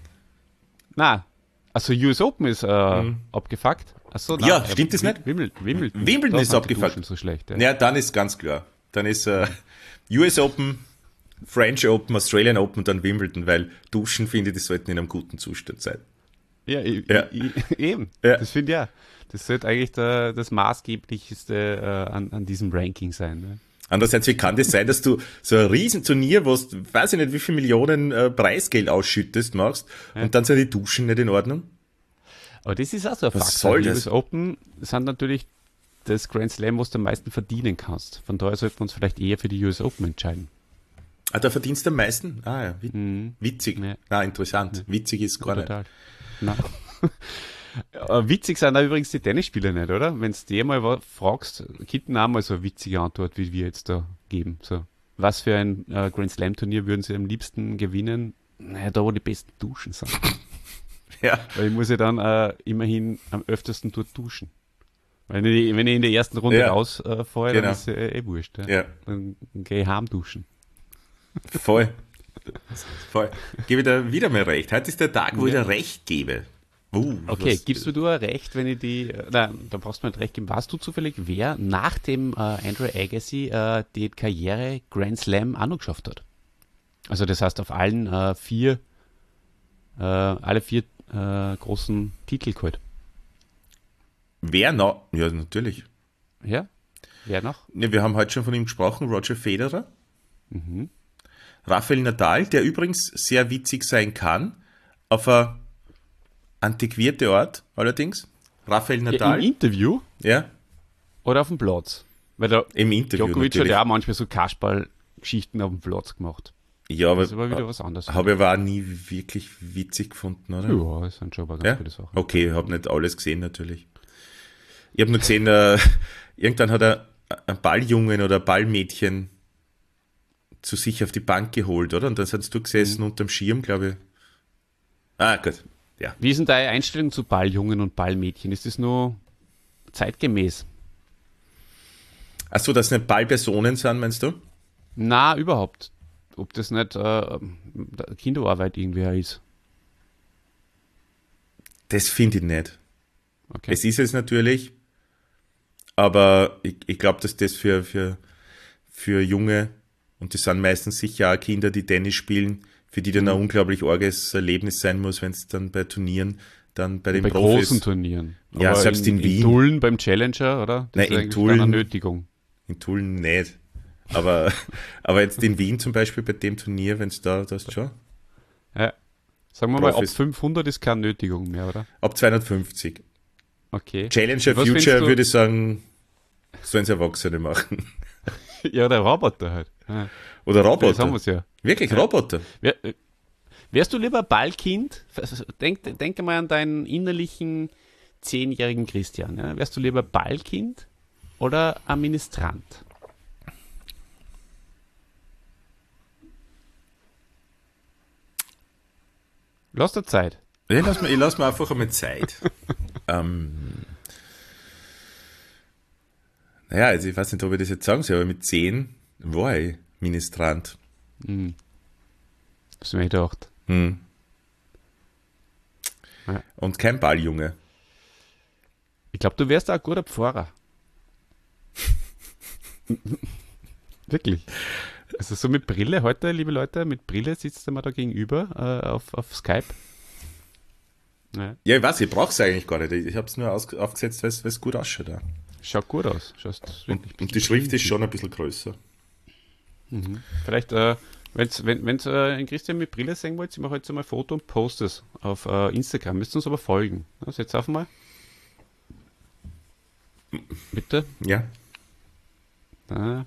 Na, also US Open ist abgefuckt. Achso, ja, stimmt das nicht? Wimbledon ist abgefuckt. So schlecht, ja, dann ist ganz klar. Dann ist US Open, French Open, Australian Open und dann Wimbledon, weil Duschen, finde ich, die sollten in einem guten Zustand sein. Ja, eben. Ja. Das finde ich ja. Das sollte eigentlich das Maßgeblichste an diesem Ranking sein. Ne? Andererseits, wie kann das sein, dass du so ein Riesenturnier, wo du, weiß ich nicht, wie viele Millionen Preisgeld ausschüttest, machst und dann sind die Duschen nicht in Ordnung? Aber das ist auch so ein Fakt. Was soll das? US Open sind natürlich das Grand Slam, was du am meisten verdienen kannst. Von daher sollten wir uns vielleicht eher für die US Open entscheiden. Ah, da verdienst du am meisten? Ah ja, witzig. Ja. Na, interessant. Ja. Witzig ist gar total. Nicht. Witzig sind da übrigens die Tennisspieler nicht, oder? Wenn du dir mal fragst, gibt auch mal so eine witzige Antwort, wie wir jetzt da geben. So, was für ein Grand Slam Turnier würden sie am liebsten gewinnen? Naja, da wo die besten Duschen sind. Ja. Weil ich muss ja dann immerhin am öftesten dort duschen. Weil wenn ich in der ersten Runde rausfahre, dann ist es wurscht. Ja. Dann gehe ich heim duschen. Voll. Gebe dir wieder mal recht. Heute ist der Tag, wo ich dir recht gebe. Okay, gibst du dir recht, wenn ich da brauchst du mir nicht recht geben. Weißt du zufällig, wer nach dem Andrew Agassi die Karriere Grand Slam auch noch geschafft hat? Also das heißt auf allen alle vier großen Titel geholt. Wer noch? Ja, natürlich. Ja? Wer noch? Ja, wir haben heute schon von ihm gesprochen, Roger Federer. Rafael Nadal, der übrigens sehr witzig sein kann, auf eine antiquierte Art, allerdings. Rafael Nadal. Im Interview? Ja. Oder auf dem Platz? Weil der Im Interview Djokovic natürlich. hat ja auch manchmal so Kasperl-Geschichten auf dem Platz gemacht. Ja, aber das war wieder was anderes. Habe ich aber auch nie wirklich witzig gefunden, oder? Ja, das sind schon aber ganz gute Sachen. Okay, ich habe nicht alles gesehen natürlich. Ich habe nur gesehen, irgendwann hat er ein Balljungen oder ein Ballmädchen zu sich auf die Bank geholt, oder? Und dann hast du gesessen unterm Schirm, glaube ich. Ah, gut. Ja. Wie ist denn deine Einstellung zu Balljungen und Ballmädchen? Ist das nur zeitgemäß? Achso, dass nicht Ballpersonen sind, meinst du? Na, überhaupt. Ob das nicht Kinderarbeit irgendwie ist. Das finde ich nicht. Okay. Es ist es natürlich, aber ich glaube, dass das für Junge, und das sind meistens sicher auch Kinder, die Tennis spielen, für die dann ein unglaublich arges Erlebnis sein muss, wenn es dann bei Turnieren, dann bei den bei Profis. Großen Turnieren. Ja, aber selbst in Wien. In Tulln beim Challenger, oder? Das Nein, ist in Tulln. eine Nötigung. In Tulln nicht. Aber jetzt in Wien zum Beispiel bei dem Turnier, wenn es da ist schon. Ja. Sagen wir mal, ab Profis. 500 ist keine Nötigung mehr, oder? Ab 250. Okay. Challenger Was Future du- würde ich sagen, sollen es Erwachsene machen. Ja, der Roboter halt. Ja. Oder Das Roboter. haben wir es ja. Wirklich, Roboter. Wärst du lieber Ballkind? Denk mal an deinen innerlichen 10-jährigen Christian. Ja? Wärst du lieber Ballkind oder Administrant? Lass dir Zeit. Ich lass mir einfach einmal Zeit. Naja, also ich weiß nicht, ob ich das jetzt sagen soll, aber mit 10 war ich Ministrant. Hast du mir gedacht? Hm. Ja. Und kein Balljunge. Ich glaube, du wärst auch ein guter Pfarrer. Wirklich. Also so mit Brille heute, liebe Leute, mit Brille sitzt du mal da gegenüber auf Skype. Ja. Ja, ich weiß, ich brauche es eigentlich gar nicht. Ich habe es nur aufgesetzt, weil es gut ausschaut. Ja. Schaut gut aus. Schaust wirklich Und die Schrift ist schon ein bisschen größer. Vielleicht, wenn ihr Christian mit Brille sehen wollt, ich mache jetzt einmal ein Foto und poste es auf Instagram. Müsst ihr uns aber folgen. Ja, setzt auf mal. Bitte. Ja. Da.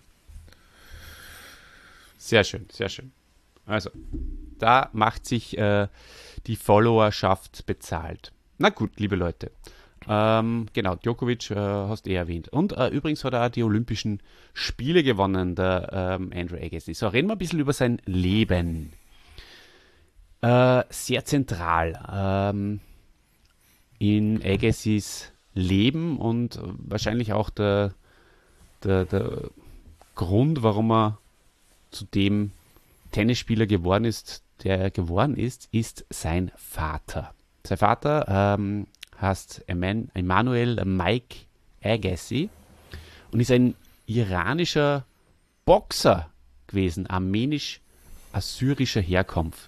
Sehr schön, sehr schön. Also, da macht sich die Followerschaft bezahlt. Na gut, liebe Leute. Genau, Djokovic hast du erwähnt. Und übrigens hat er auch die Olympischen Spiele gewonnen, der Andrew Agassi. So, reden wir ein bisschen über sein Leben. Sehr zentral in Agassis Leben und wahrscheinlich auch der Grund, warum er zu dem Tennisspieler geworden ist, der er geworden ist sein Vater. Sein Vater heißt Emanuel Mike Agassi und ist ein iranischer Boxer gewesen, armenisch-assyrischer Herkunft.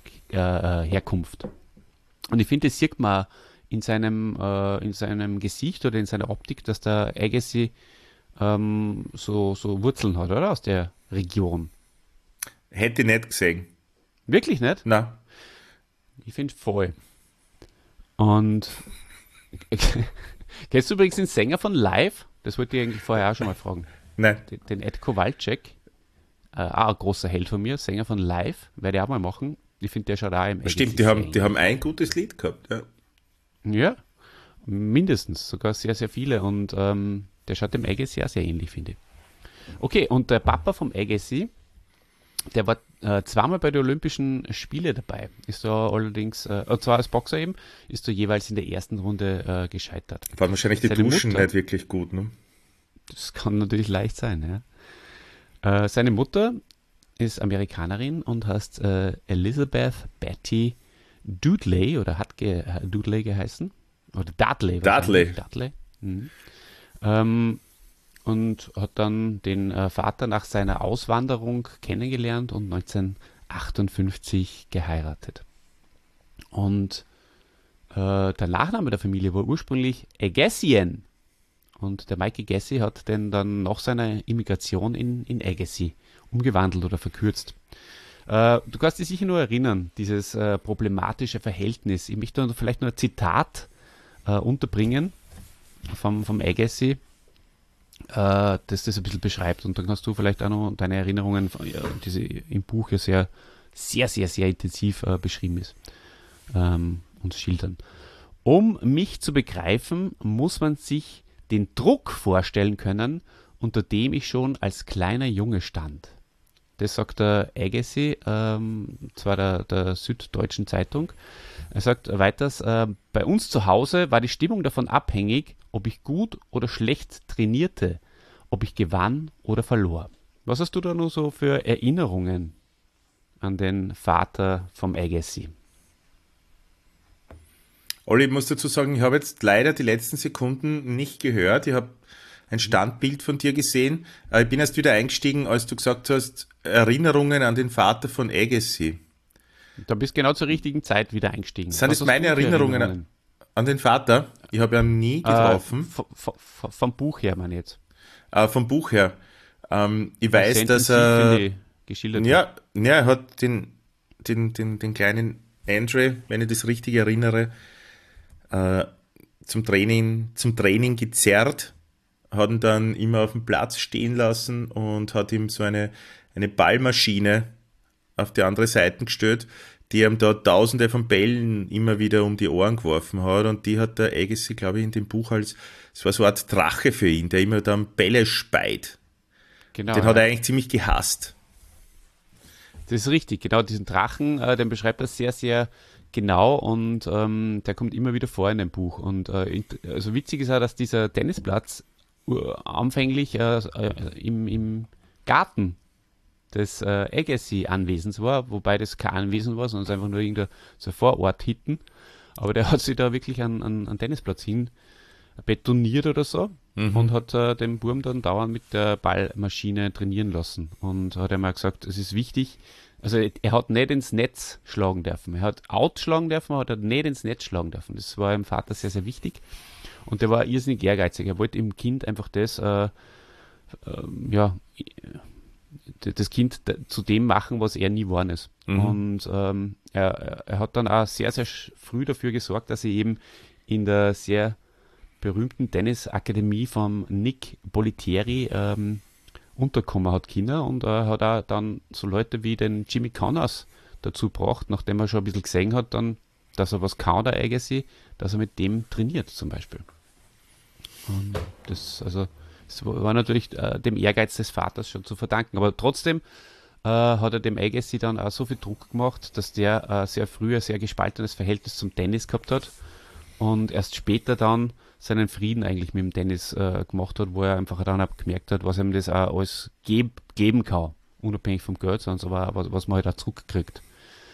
Und ich finde, das sieht man in seinem Gesicht oder in seiner Optik, dass der Agassi so Wurzeln hat, oder? Aus der Region. Hätte ich nicht gesehen. Wirklich nicht? Nein. Ich finde voll. Und kennst du übrigens den Sänger von Live? Das wollte ich eigentlich vorher auch schon mal fragen. Nein. Den Ed Kowalczyk. Auch ein großer Held von mir, Sänger von Live. Werde ich auch mal machen. Ich finde, der schaut auch im Stimmt, die haben ein gutes Lied gehabt. Ja. Ja, mindestens. Sogar sehr, sehr viele. Und der schaut dem Agassi sehr, sehr ähnlich, finde ich. Okay, und der Papa vom Agassi, der war zweimal bei den Olympischen Spielen dabei. Ist da allerdings, zwar als Boxer eben, ist da jeweils in der ersten Runde gescheitert. Waren wahrscheinlich die Seine Duschen Mutter- nicht wirklich gut, ne? Das kann natürlich leicht sein, ja. Seine Mutter ist Amerikanerin und heißt Elizabeth Betty Dudley oder hat Dudley geheißen. Oder Dudley. Dudley. Dudley. Mhm. Und hat dann den Vater nach seiner Auswanderung kennengelernt und 1958 geheiratet. Und der Nachname der Familie war ursprünglich Agassian. Und der Mike Agassi hat den dann nach seiner Immigration in Agassi umgewandelt oder verkürzt. Du kannst dich sicher nur erinnern, dieses problematische Verhältnis. Ich möchte vielleicht nur ein Zitat unterbringen vom Agassi, das das ein bisschen beschreibt. Und dann kannst du vielleicht auch noch deine Erinnerungen, die im Buch ja sehr, sehr, sehr, sehr intensiv beschrieben ist, uns schildern. Um mich zu begreifen, muss man sich den Druck vorstellen können, unter dem ich schon als kleiner Junge stand. Das sagt der Agassi, zwar der Süddeutschen Zeitung. Er sagt weiters, bei uns zu Hause war die Stimmung davon abhängig, ob ich gut oder schlecht trainierte, ob ich gewann oder verlor. Was hast du da nur so für Erinnerungen an den Vater vom Agassi? Olli, ich muss dazu sagen, ich habe jetzt leider die letzten Sekunden nicht gehört. Ich habe ein Standbild von dir gesehen. Ich bin erst wieder eingestiegen, als du gesagt hast, Erinnerungen an den Vater von Agassi. Da bist du genau zur richtigen Zeit wieder eingestiegen. Sind das meine Erinnerungen an den Vater? Ich habe ihn nie getroffen. Vom Buch her, meine ich jetzt. Vom Buch her. Ich weiß, dass er geschildert hat. Ja, er hat den kleinen Andre, wenn ich das richtig erinnere, zum Training gezerrt, hat ihn dann immer auf dem Platz stehen lassen und hat ihm so eine Ballmaschine auf die andere Seite gestellt, die ihm da tausende von Bällen immer wieder um die Ohren geworfen hat, und die hat der Agassi, glaube ich, in dem Buch es war so eine Art Drache für ihn, der immer dann Bälle speit. Genau, den hat er eigentlich ziemlich gehasst. Das ist richtig, genau, diesen Drachen, den beschreibt er sehr, sehr genau, und der kommt immer wieder vor in dem Buch. Und also witzig ist auch, dass dieser Tennisplatz anfänglich im Garten des Agassi-Anwesens war, wobei das kein Anwesen war, sondern es einfach nur irgendein so Vorort hitten. Aber der hat sich da wirklich an Tennisplatz hin betoniert oder so und hat den Burm dann dauernd mit der Ballmaschine trainieren lassen. Und hat einmal gesagt, es ist wichtig, also er hat nicht ins Netz schlagen dürfen. Er hat out schlagen dürfen, aber er hat nicht ins Netz schlagen dürfen. Das war dem Vater sehr, sehr wichtig. Und der war irrsinnig ehrgeizig. Er wollte im Kind einfach das das Kind zu dem machen, was er nie geworden ist. Und er hat dann auch sehr, sehr früh dafür gesorgt, dass er eben in der sehr berühmten Tennisakademie von Nick Bollettieri unterkommen hat Kinder, und hat auch dann so Leute wie den Jimmy Connors dazu gebracht, nachdem er schon ein bisschen gesehen hat, dann, dass er was kann, der Agassi, dass er mit dem trainiert zum Beispiel. Und das war natürlich dem Ehrgeiz des Vaters schon zu verdanken. Aber trotzdem hat er dem Agassi dann auch so viel Druck gemacht, dass der sehr früh ein sehr gespaltenes Verhältnis zum Tennis gehabt hat und erst später dann seinen Frieden eigentlich mit dem Tennis gemacht hat, wo er einfach dann auch gemerkt hat, was ihm das auch alles geben kann, unabhängig vom Geld, sondern was man halt auch zurückkriegt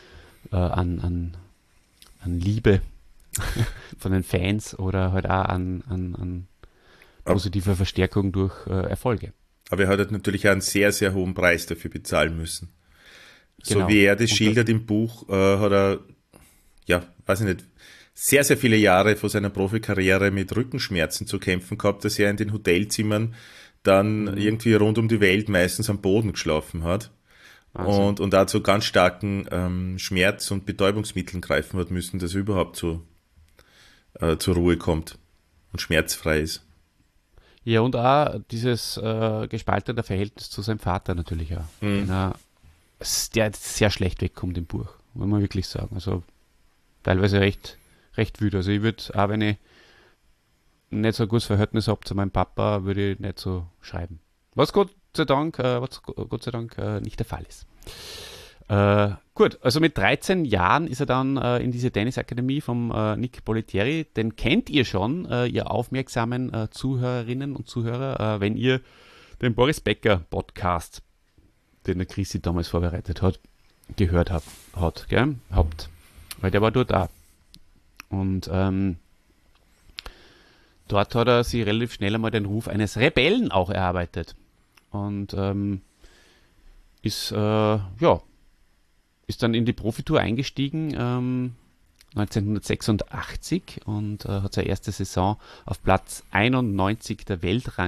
an Liebe von den Fans oder halt auch an positive Verstärkung durch Erfolge. Aber er hat halt natürlich auch einen sehr, sehr hohen Preis dafür bezahlen müssen. Genau. So wie er das schildert im Buch, hat er, weiß ich nicht, sehr, sehr viele Jahre vor seiner Profikarriere mit Rückenschmerzen zu kämpfen gehabt, dass er in den Hotelzimmern dann irgendwie rund um die Welt meistens am Boden geschlafen hat. Und auch zu ganz starken Schmerz- und Betäubungsmitteln greifen hat müssen, dass er überhaupt zur Ruhe kommt und schmerzfrei ist. Ja, und auch dieses gespaltene Verhältnis zu seinem Vater natürlich auch. Der sehr schlecht wegkommt im Buch, muss man wirklich sagen. Also teilweise recht wütend. Also ich würde, auch wenn ich nicht so ein gutes Verhältnis habe zu meinem Papa, würde ich nicht so schreiben. Was Gott sei Dank nicht der Fall ist. Gut, also mit 13 Jahren ist er dann in diese Tennisakademie vom Nick Bollettieri. Den kennt ihr schon, ihr aufmerksamen Zuhörerinnen und Zuhörer, wenn ihr den Boris Becker Podcast, den der Christi damals vorbereitet hat, gehört habt. Weil der war dort da. Und dort hat er sich relativ schnell einmal den Ruf eines Rebellen auch erarbeitet. Und ist dann in die Profitour eingestiegen 1986 und hat seine erste Saison auf Platz 91 der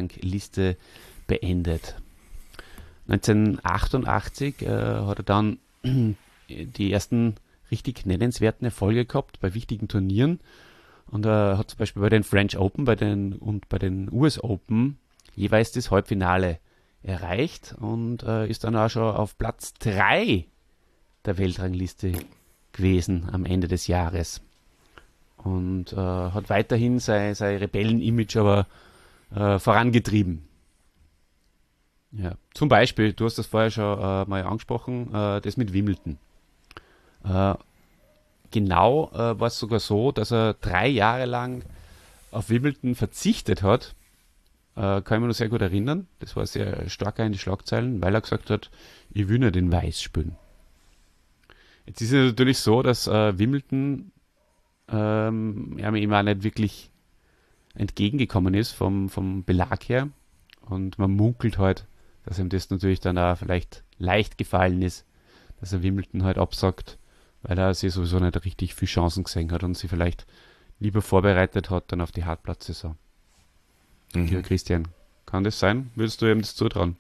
Weltrangliste beendet. 1988 hat er dann die ersten richtig nennenswerten Erfolge gehabt bei wichtigen Turnieren. Und er hat zum Beispiel bei den French Open und bei den US Open jeweils das Halbfinale erreicht und ist dann auch schon auf Platz 3 der Weltrangliste gewesen am Ende des Jahres. Und hat weiterhin sein Rebellen-Image aber vorangetrieben. Ja, zum Beispiel, du hast das vorher schon mal angesprochen, das mit Wimbledon. Genau war es sogar so, dass er 3 Jahre lang auf Wimbledon verzichtet hat. Kann ich mir noch sehr gut erinnern. Das war sehr stark in die Schlagzeilen, weil er gesagt hat, ich will nicht den Weiß spielen. Jetzt ist es natürlich so, dass Wimbledon ihm auch nicht wirklich entgegengekommen ist vom Belag her. Und man munkelt halt, dass ihm das natürlich dann auch vielleicht leicht gefallen ist, dass er Wimbledon halt absagt, weil er sich sowieso nicht richtig viel Chancen gesehen hat und sich vielleicht lieber vorbereitet hat dann auf die Hartplatzsaison. Lieber Christian, kann das sein? Würdest du ihm das zutrauen?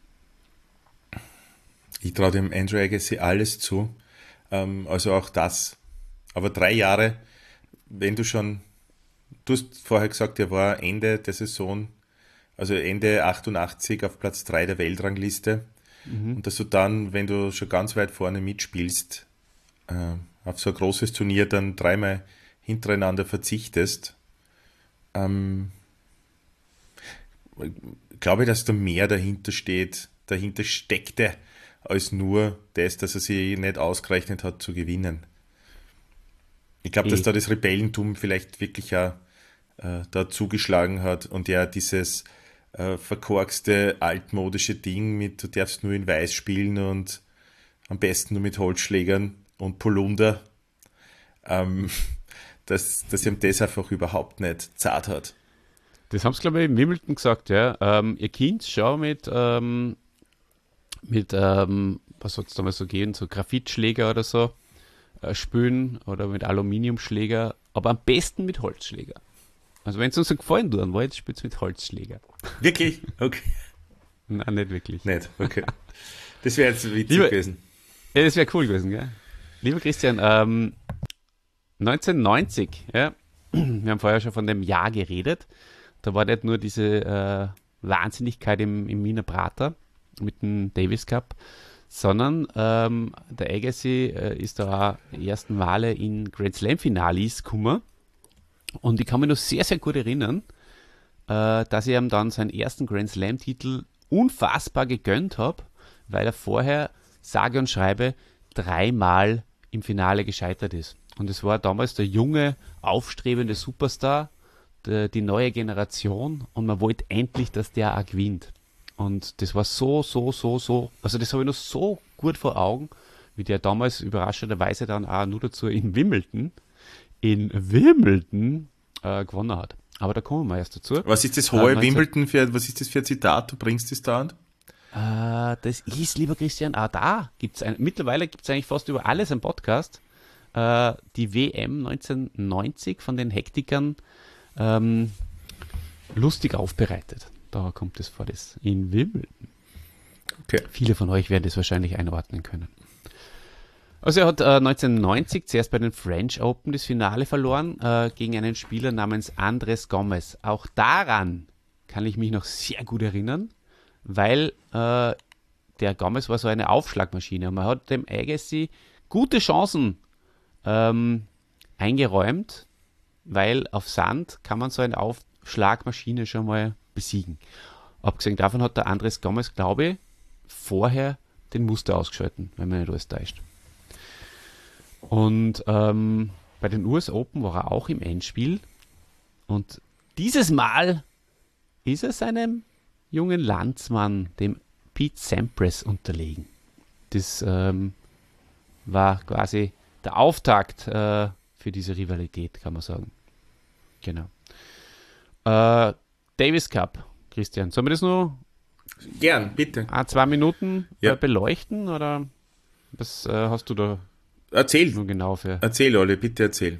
Ich traue dem Andrew Agassi alles zu, also auch das. Aber 3 Jahre, wenn du hast vorher gesagt, er war Ende der Saison, also Ende 88 auf Platz 3 der Weltrangliste. Und dass du dann, wenn du schon ganz weit vorne mitspielst, auf so ein großes Turnier dann 3-mal hintereinander verzichtest, glaube ich, dass da mehr dahinter steckte, als nur das, dass er sich nicht ausgerechnet hat zu gewinnen. Ich glaube, dass da das Rebellentum vielleicht wirklich auch da zugeschlagen hat und ja dieses verkorkste, altmodische Ding mit, du darfst nur in Weiß spielen und am besten nur mit Holzschlägern und Polunder, dass ihm das einfach überhaupt nicht zart hat. Das haben sie, glaube ich, in Wimbledon gesagt, ja. Ihr Kind schon mit was soll es damals so gehen, so Graphitschläger oder so spielen oder mit Aluminiumschläger, aber am besten mit Holzschläger. Also wenn es uns so gefallen tut, dann spielt es mit Holzschläger. Wirklich? Okay. Nein, nicht wirklich. Nicht, okay. Das wäre jetzt witzig gewesen. Ja, das wäre cool gewesen, gell? Lieber Christian, 1990, ja, wir haben vorher schon von dem Jahr geredet, da war nicht nur diese Wahnsinnigkeit im Wiener Prater mit dem Davis Cup, sondern der Agassi ist da auch die ersten Male in Grand Slam Finales gekommen und ich kann mich noch sehr, sehr gut erinnern, dass ich ihm dann seinen ersten Grand Slam Titel unfassbar gegönnt habe, weil er vorher sage und schreibe 3-mal im Finale gescheitert ist. Und es war damals der junge, aufstrebende Superstar, die neue Generation und man wollte endlich, dass der auch gewinnt. Und das war so, also das habe ich noch so gut vor Augen, wie der damals überraschenderweise dann auch nur dazu in Wimbledon gewonnen hat. Aber da kommen wir erst dazu. Was ist das hohe Wimbledon was ist das für ein Zitat? Du bringst das da an? Das ist, lieber Christian, da gibt's mittlerweile gibt es eigentlich fast über alles ein Podcast. Die WM 1990 von den Hektikern lustig aufbereitet. Da kommt es vor, das in Wimbledon. Okay. Viele von euch werden das wahrscheinlich einordnen können. Also er hat 1990 zuerst bei den French Open das Finale verloren gegen einen Spieler namens Andres Gomez. Auch daran kann ich mich noch sehr gut erinnern, weil der Gomez war so eine Aufschlagmaschine. Man hat dem Agassi gute Chancen eingeräumt, weil auf Sand kann man so eine Aufschlagmaschine schon mal besiegen. Abgesehen davon hat der Andres Gomez, glaube ich, vorher den Muster ausgeschalten, wenn man nicht alles täuscht. Und bei den US Open war er auch im Endspiel und dieses Mal ist er seinem jungen Landsmann, dem Pete Sampras, unterlegen. Das war quasi der Auftakt für diese Rivalität, kann man sagen. Genau. Davis Cup, Christian, sollen wir das nur gern, bitte 2 Minuten beleuchten oder was hast du da? Erzähl. Nur genau für. Erzähl, Olli, bitte erzähl.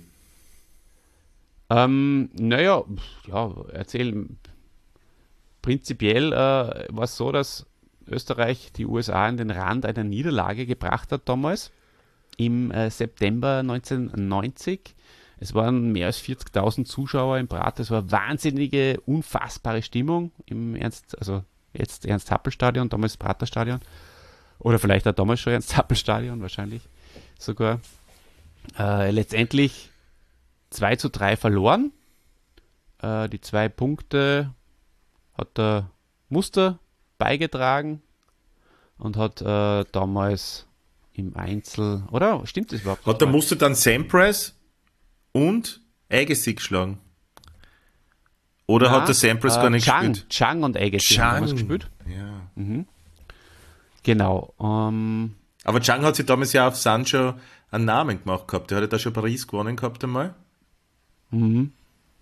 Erzähl. Prinzipiell war es so, dass Österreich die USA an den Rand einer Niederlage gebracht hat damals. im September 1990. Es waren mehr als 40.000 Zuschauer im Prater. Es war eine wahnsinnige, unfassbare Stimmung im Ernst-Happel-Stadion, damals Praterstadion. Oder vielleicht auch damals schon Ernst-Happel-Stadion, wahrscheinlich sogar. Letztendlich 2:3 verloren. Die 2 Punkte hat der Muster beigetragen und hat damals im Einzel, oder? Stimmt das überhaupt? Hat der Muster dann Sampras und Agassi geschlagen? Oder hat der Sampras gar nicht gespielt? Chang und Agassi haben damals gespielt. Ja. Mhm. Genau. Aber Chang hat sich damals ja auf Sancho einen Namen gemacht gehabt. Der hat ja da schon Paris gewonnen gehabt einmal. Mhm.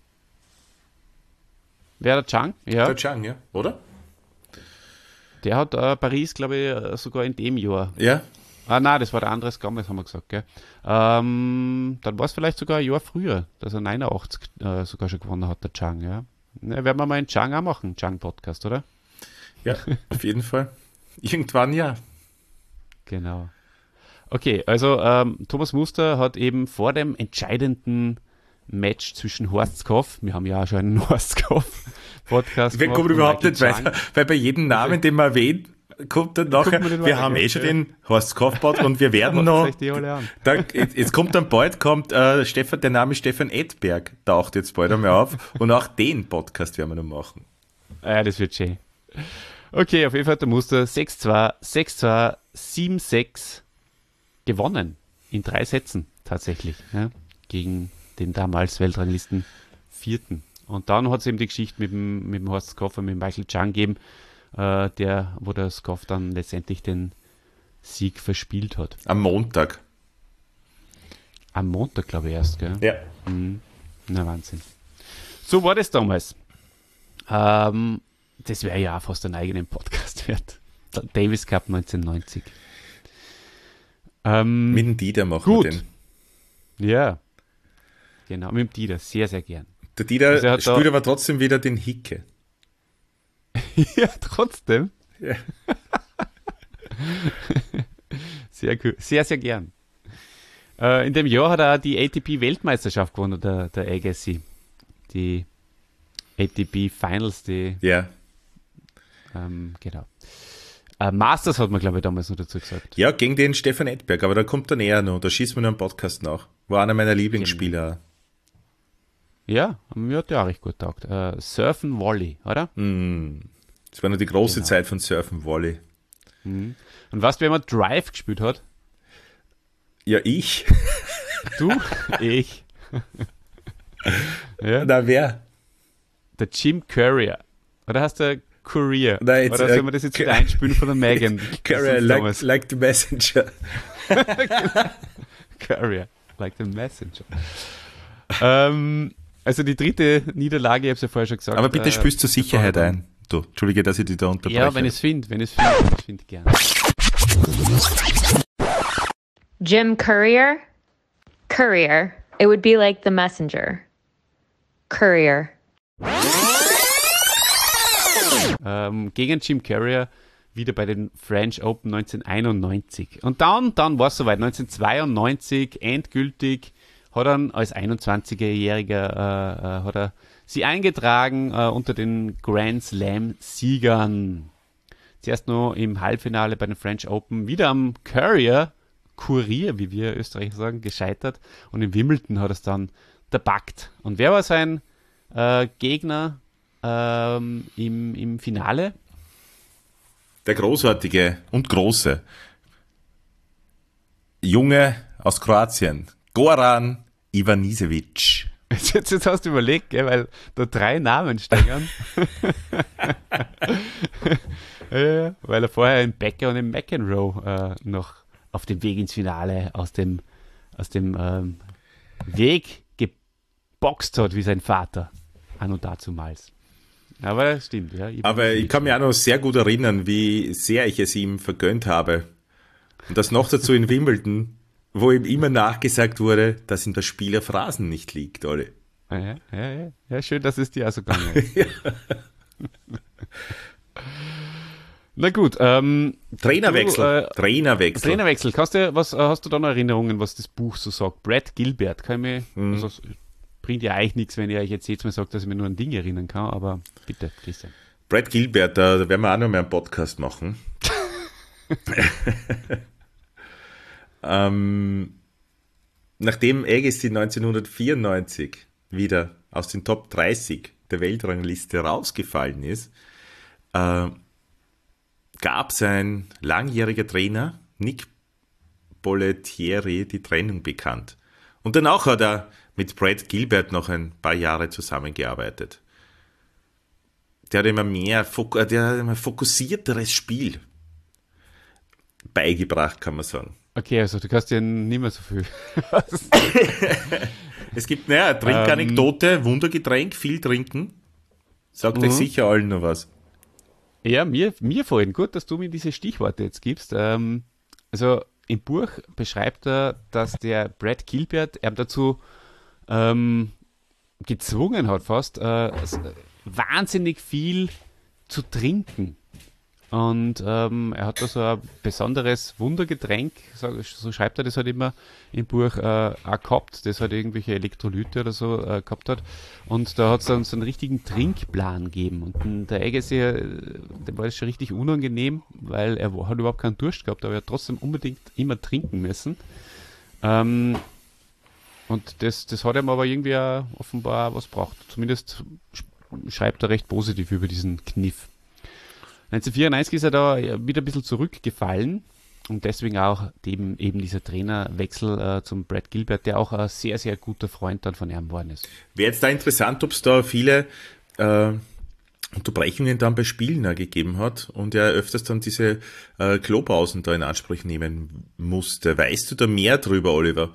Wer, der Chang? Ja. Der Chang, ja. Oder? Der hat Paris, glaube ich, sogar in dem Jahr. Ja. Nein, das war der Andres Gomez, haben wir gesagt, gell? Dann war es vielleicht sogar ein Jahr früher, dass er 89 sogar schon gewonnen hat, der Chang, ja. Werden wir mal einen Chang auch machen, Chang-Podcast, oder? Ja, auf jeden Fall. Irgendwann ja. Genau. Okay, also Thomas Muster hat eben vor dem entscheidenden Match zwischen Horst Skoff, wir haben ja auch schon einen Horst Skoff-Podcast Wir gemacht. kommen überhaupt nicht weiter, weil bei jedem Namen, den man erwähnt, kommt dann nachher, wir haben schon den Horst Skoff-Podcast und wir werden noch, jetzt kommt dann bald, der Name Stefan Edberg taucht jetzt bald einmal auf und auch den Podcast werden wir noch machen. Ja, das wird schön. Okay, auf jeden Fall hat der Muster 6-2, 6-2, 7-6 gewonnen. In 3 Sätzen tatsächlich. Ja, gegen den damals Weltranglisten Vierten. Und dann hat es eben die Geschichte mit dem Horst Skoff und mit Michael Chang gegeben, wo der Skoff dann letztendlich den Sieg verspielt hat. Am Montag. Am Montag, glaube ich, erst, gell? Ja. Na, Wahnsinn. So war das damals. Das wäre ja auch fast einen eigenen Podcast wert. Davis Cup 1990. Mit dem Dieter machen wir den. Ja. Genau, mit dem Dieter. Sehr, sehr gern. Der Dieter spielt aber trotzdem wieder den Hicke. Ja, trotzdem. Ja. Sehr cool. Sehr, sehr gern. In dem Jahr hat er auch die ATP-Weltmeisterschaft gewonnen, der Agassi. Die ATP Finals, ja. Genau. Masters hat man, glaube ich, damals noch dazu gesagt. Ja, gegen den Stefan Edberg, aber da kommt dann eher noch, da schießt man noch einen Podcast nach. War einer meiner Lieblingsspieler. Ja, mir hat der auch recht gut getaugt. Surfen Volley, oder? Das war noch die große Zeit von Surfen Volley. Und weißt du, wer mal Drive gespielt hat? Ja, ich. Du? Ich. Ja. Na, wer? Der Jim Courier. Oder hast du Courier? Nein, oder sollen wir das jetzt wieder einspielen von der Megan? Courier, like the Messenger. Courier, like the Messenger. Also die dritte Niederlage, ich habe es ja vorher schon gesagt. Aber bitte spürst zur Sicherheit ein. Du, entschuldige, dass ich dich da unterbreche. Ja, wenn ich es finde, gerne. Jim Courier? Courier. It would be like the messenger. Courier. Gegen Jim Courier wieder bei den French Open 1991. Und dann war es soweit. 1992 endgültig hat er als 21-Jähriger hat er sie eingetragen unter den Grand Slam-Siegern. Zuerst noch im Halbfinale bei den French Open wieder am Kurier, wie wir Österreicher sagen, gescheitert. Und in Wimbledon hat er es dann gepackt. Und wer war sein Gegner im Finale? Der großartige und große Junge aus Kroatien, Goran Ivanisevic. Jetzt hast du überlegt, gell, weil da 3 Namen stehen. Ja, weil er vorher im Becker und im McEnroe noch auf dem Weg ins Finale aus dem Weg geboxt hat, wie sein Vater. An und dazumals. Aber das stimmt, ja. Aber ich kann mich auch noch sehr gut erinnern, wie sehr ich es ihm vergönnt habe. Und das noch dazu in Wimbledon, wo ihm immer nachgesagt wurde, dass ihm das Spiel auf Rasen nicht liegt, alle. Ja, schön, dass es dir auch so gegangen ist. Na gut. Trainerwechsel. Trainerwechsel. Hast du da noch Erinnerungen, was das Buch so sagt? Brad Gilbert, also, bringt ja eigentlich nichts, wenn ihr euch jetzt mal sagt, dass ich mich nur an Dinge erinnern kann, aber bitte, Christian. Brad Gilbert, da werden wir auch noch mal einen Podcast machen. Nachdem Agassi 1994 wieder aus den Top 30 der Weltrangliste rausgefallen ist, gab sein langjähriger Trainer Nick Bollettieri die Trennung bekannt. Und danach hat er mit Brad Gilbert noch ein paar Jahre zusammengearbeitet. Der hat immer ein fokussierteres Spiel beigebracht, kann man sagen. Okay, also du kannst ja nicht mehr so viel. Es gibt eine Trinkanekdote, Wundergetränk, viel trinken. Sagt euch sicher allen noch was. Ja, mir vorhin. Gut, dass du mir diese Stichworte jetzt gibst. Also im Buch beschreibt er, dass der Brad Gilbert er dazu gezwungen hat, fast wahnsinnig viel zu trinken. Und er hat da so ein besonderes Wundergetränk, so schreibt er das halt immer im Buch, auch gehabt, das halt irgendwelche Elektrolyte oder so gehabt hat. Und da hat es dann so einen richtigen Trinkplan gegeben. Und der Agassi, dem war das schon richtig unangenehm, weil er hat überhaupt keinen Durst gehabt, aber er hat trotzdem unbedingt immer trinken müssen. Und das hat ihm aber irgendwie auch offenbar was braucht. Zumindest schreibt er recht positiv über diesen Kniff. 1994 ist er da wieder ein bisschen zurückgefallen und deswegen auch eben dieser Trainerwechsel zum Brad Gilbert, der auch ein sehr, sehr guter Freund dann von ihm geworden ist. Wäre jetzt da interessant, ob es da viele Unterbrechungen dann bei Spielen gegeben hat und er öfters dann diese Klopausen da in Anspruch nehmen musste. Weißt du da mehr drüber, Oliver?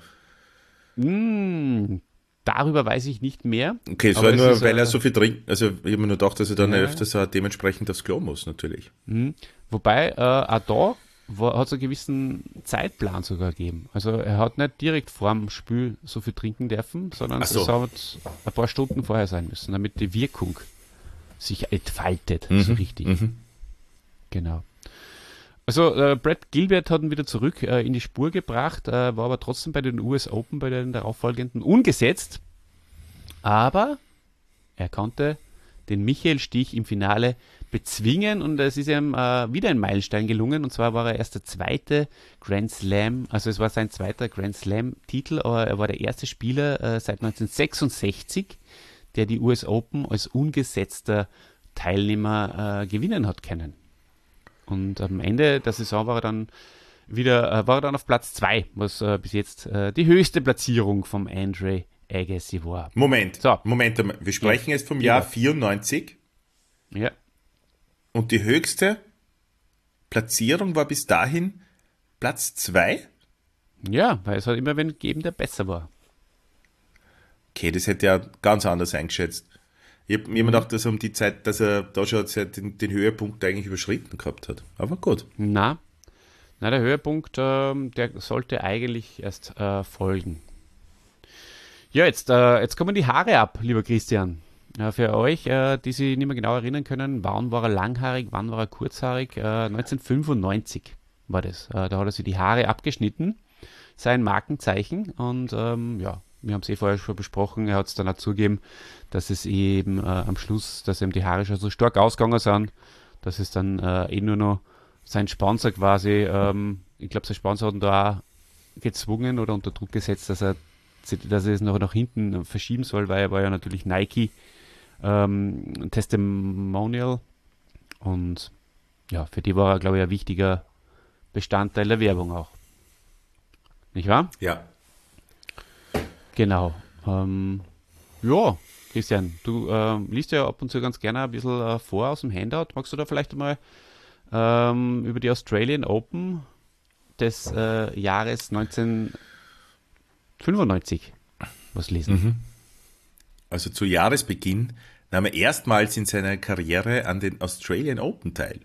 Darüber weiß ich nicht mehr. Okay, es war nur, weil er so viel trinkt. Also ich habe mir nur gedacht, dass er dann öfters dementsprechend aufs Klo muss, natürlich. Wobei, auch da hat es einen gewissen Zeitplan sogar gegeben. Also er hat nicht direkt vor dem Spiel so viel trinken dürfen, sondern es hat ein paar Stunden vorher sein müssen, damit die Wirkung sich entfaltet, so richtig. Genau. Also Brad Gilbert hat ihn wieder zurück in die Spur gebracht, war aber trotzdem bei den US Open, bei den darauffolgenden ungesetzt. Aber er konnte den Michael Stich im Finale bezwingen und es ist ihm wieder ein Meilenstein gelungen. Und zwar war er erst der zweite Grand Slam, also es war sein zweiter Grand Slam-Titel, aber er war der erste Spieler seit 1966, der die US Open als ungesetzter Teilnehmer gewinnen hat können. Und am Ende der Saison war er dann auf Platz 2, was bis jetzt die höchste Platzierung vom Andre Agassi war. Moment, wir sprechen jetzt vom Jahr 94. Ja. Und die höchste Platzierung war bis dahin Platz 2? Ja, weil es hat immer wen gegeben, der besser war. Okay, das hätte er ganz anders eingeschätzt. Ich habe mir gedacht, dass er um die Zeit, dass er da schon den Höhepunkt eigentlich überschritten gehabt hat. Aber gut. Na, der Höhepunkt, der sollte eigentlich erst folgen. Ja, jetzt kommen die Haare ab, lieber Christian. Für euch, die sich nicht mehr genau erinnern können, wann war er langhaarig, wann war er kurzhaarig? 1995 war das. Da hat er sich die Haare abgeschnitten, sein Markenzeichen. Und wir haben es vorher schon besprochen, er hat es dann auch zugegeben, dass es eben am Schluss, dass ihm die Haare schon so stark ausgegangen sind, dass es dann nur noch sein Sponsor quasi, ich glaube, sein Sponsor hat ihn da auch gezwungen oder unter Druck gesetzt, dass er es noch nach hinten verschieben soll, weil er war ja natürlich Nike Testimonial und ja, für die war er, glaube ich, ein wichtiger Bestandteil der Werbung auch. Nicht wahr? Ja. Genau. Ja, Christian, du liest ja ab und zu ganz gerne ein bisschen vor aus dem Handout. Magst du da vielleicht mal über die Australian Open des Jahres 1995 was lesen? Also zu Jahresbeginn nahm er erstmals in seiner Karriere an den Australian Open teil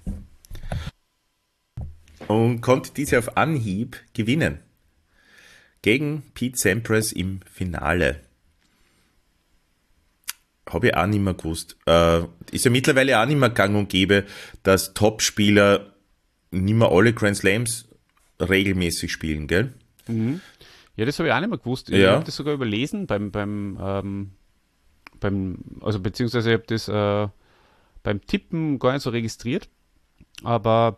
und konnte diese auf Anhieb gewinnen. Gegen Pete Sampras im Finale. Habe ich auch nicht mehr gewusst. Ist ja mittlerweile auch nicht mehr gang und gäbe, dass Top-Spieler nicht mehr alle Grand Slams regelmäßig spielen, gell? Mhm. Ja, das habe ich auch nicht mehr gewusst. Ich habe das sogar überlesen also beziehungsweise ich habe das beim Tippen gar nicht so registriert, aber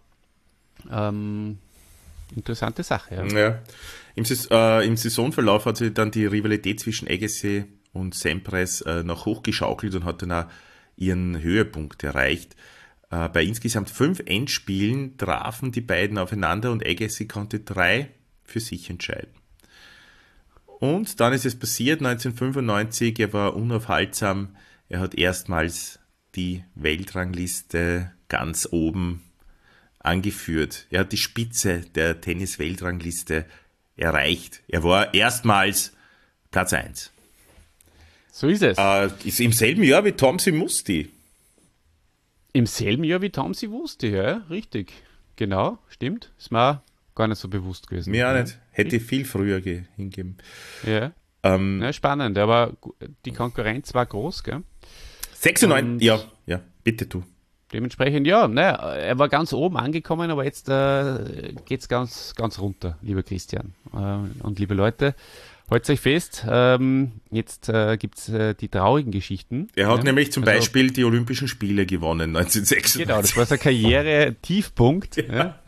interessante Sache. Ja. Im Saisonverlauf hat sich dann die Rivalität zwischen Agassi und Sampras noch hochgeschaukelt und hat dann auch ihren Höhepunkt erreicht. Bei insgesamt 5 Endspielen trafen die beiden aufeinander und Agassi konnte 3 für sich entscheiden. Und dann ist es passiert, 1995, er war unaufhaltsam, er hat erstmals die Weltrangliste ganz oben angeführt. Er hat die Spitze der Tennis-Weltrangliste erreicht. Er war erstmals Platz 1. So ist es. Ist im selben Jahr wie Tomsi Musti. Im selben Jahr wie Tomsi Musti, ja, richtig. Genau, stimmt. Ist mir gar nicht so bewusst gewesen. Mir auch nicht. Hätte viel früher hingeben. Ja. Ja, spannend, aber die Konkurrenz war groß, gell? 96, ja, bitte du. Dementsprechend, er war ganz oben angekommen, aber jetzt geht es ganz, ganz runter, lieber Christian. Und liebe Leute, haltet euch fest, jetzt gibt es die traurigen Geschichten. Er hat nämlich zum Beispiel die Olympischen Spiele gewonnen, 1996. Genau, das war sein Karriere-Tiefpunkt. Ja.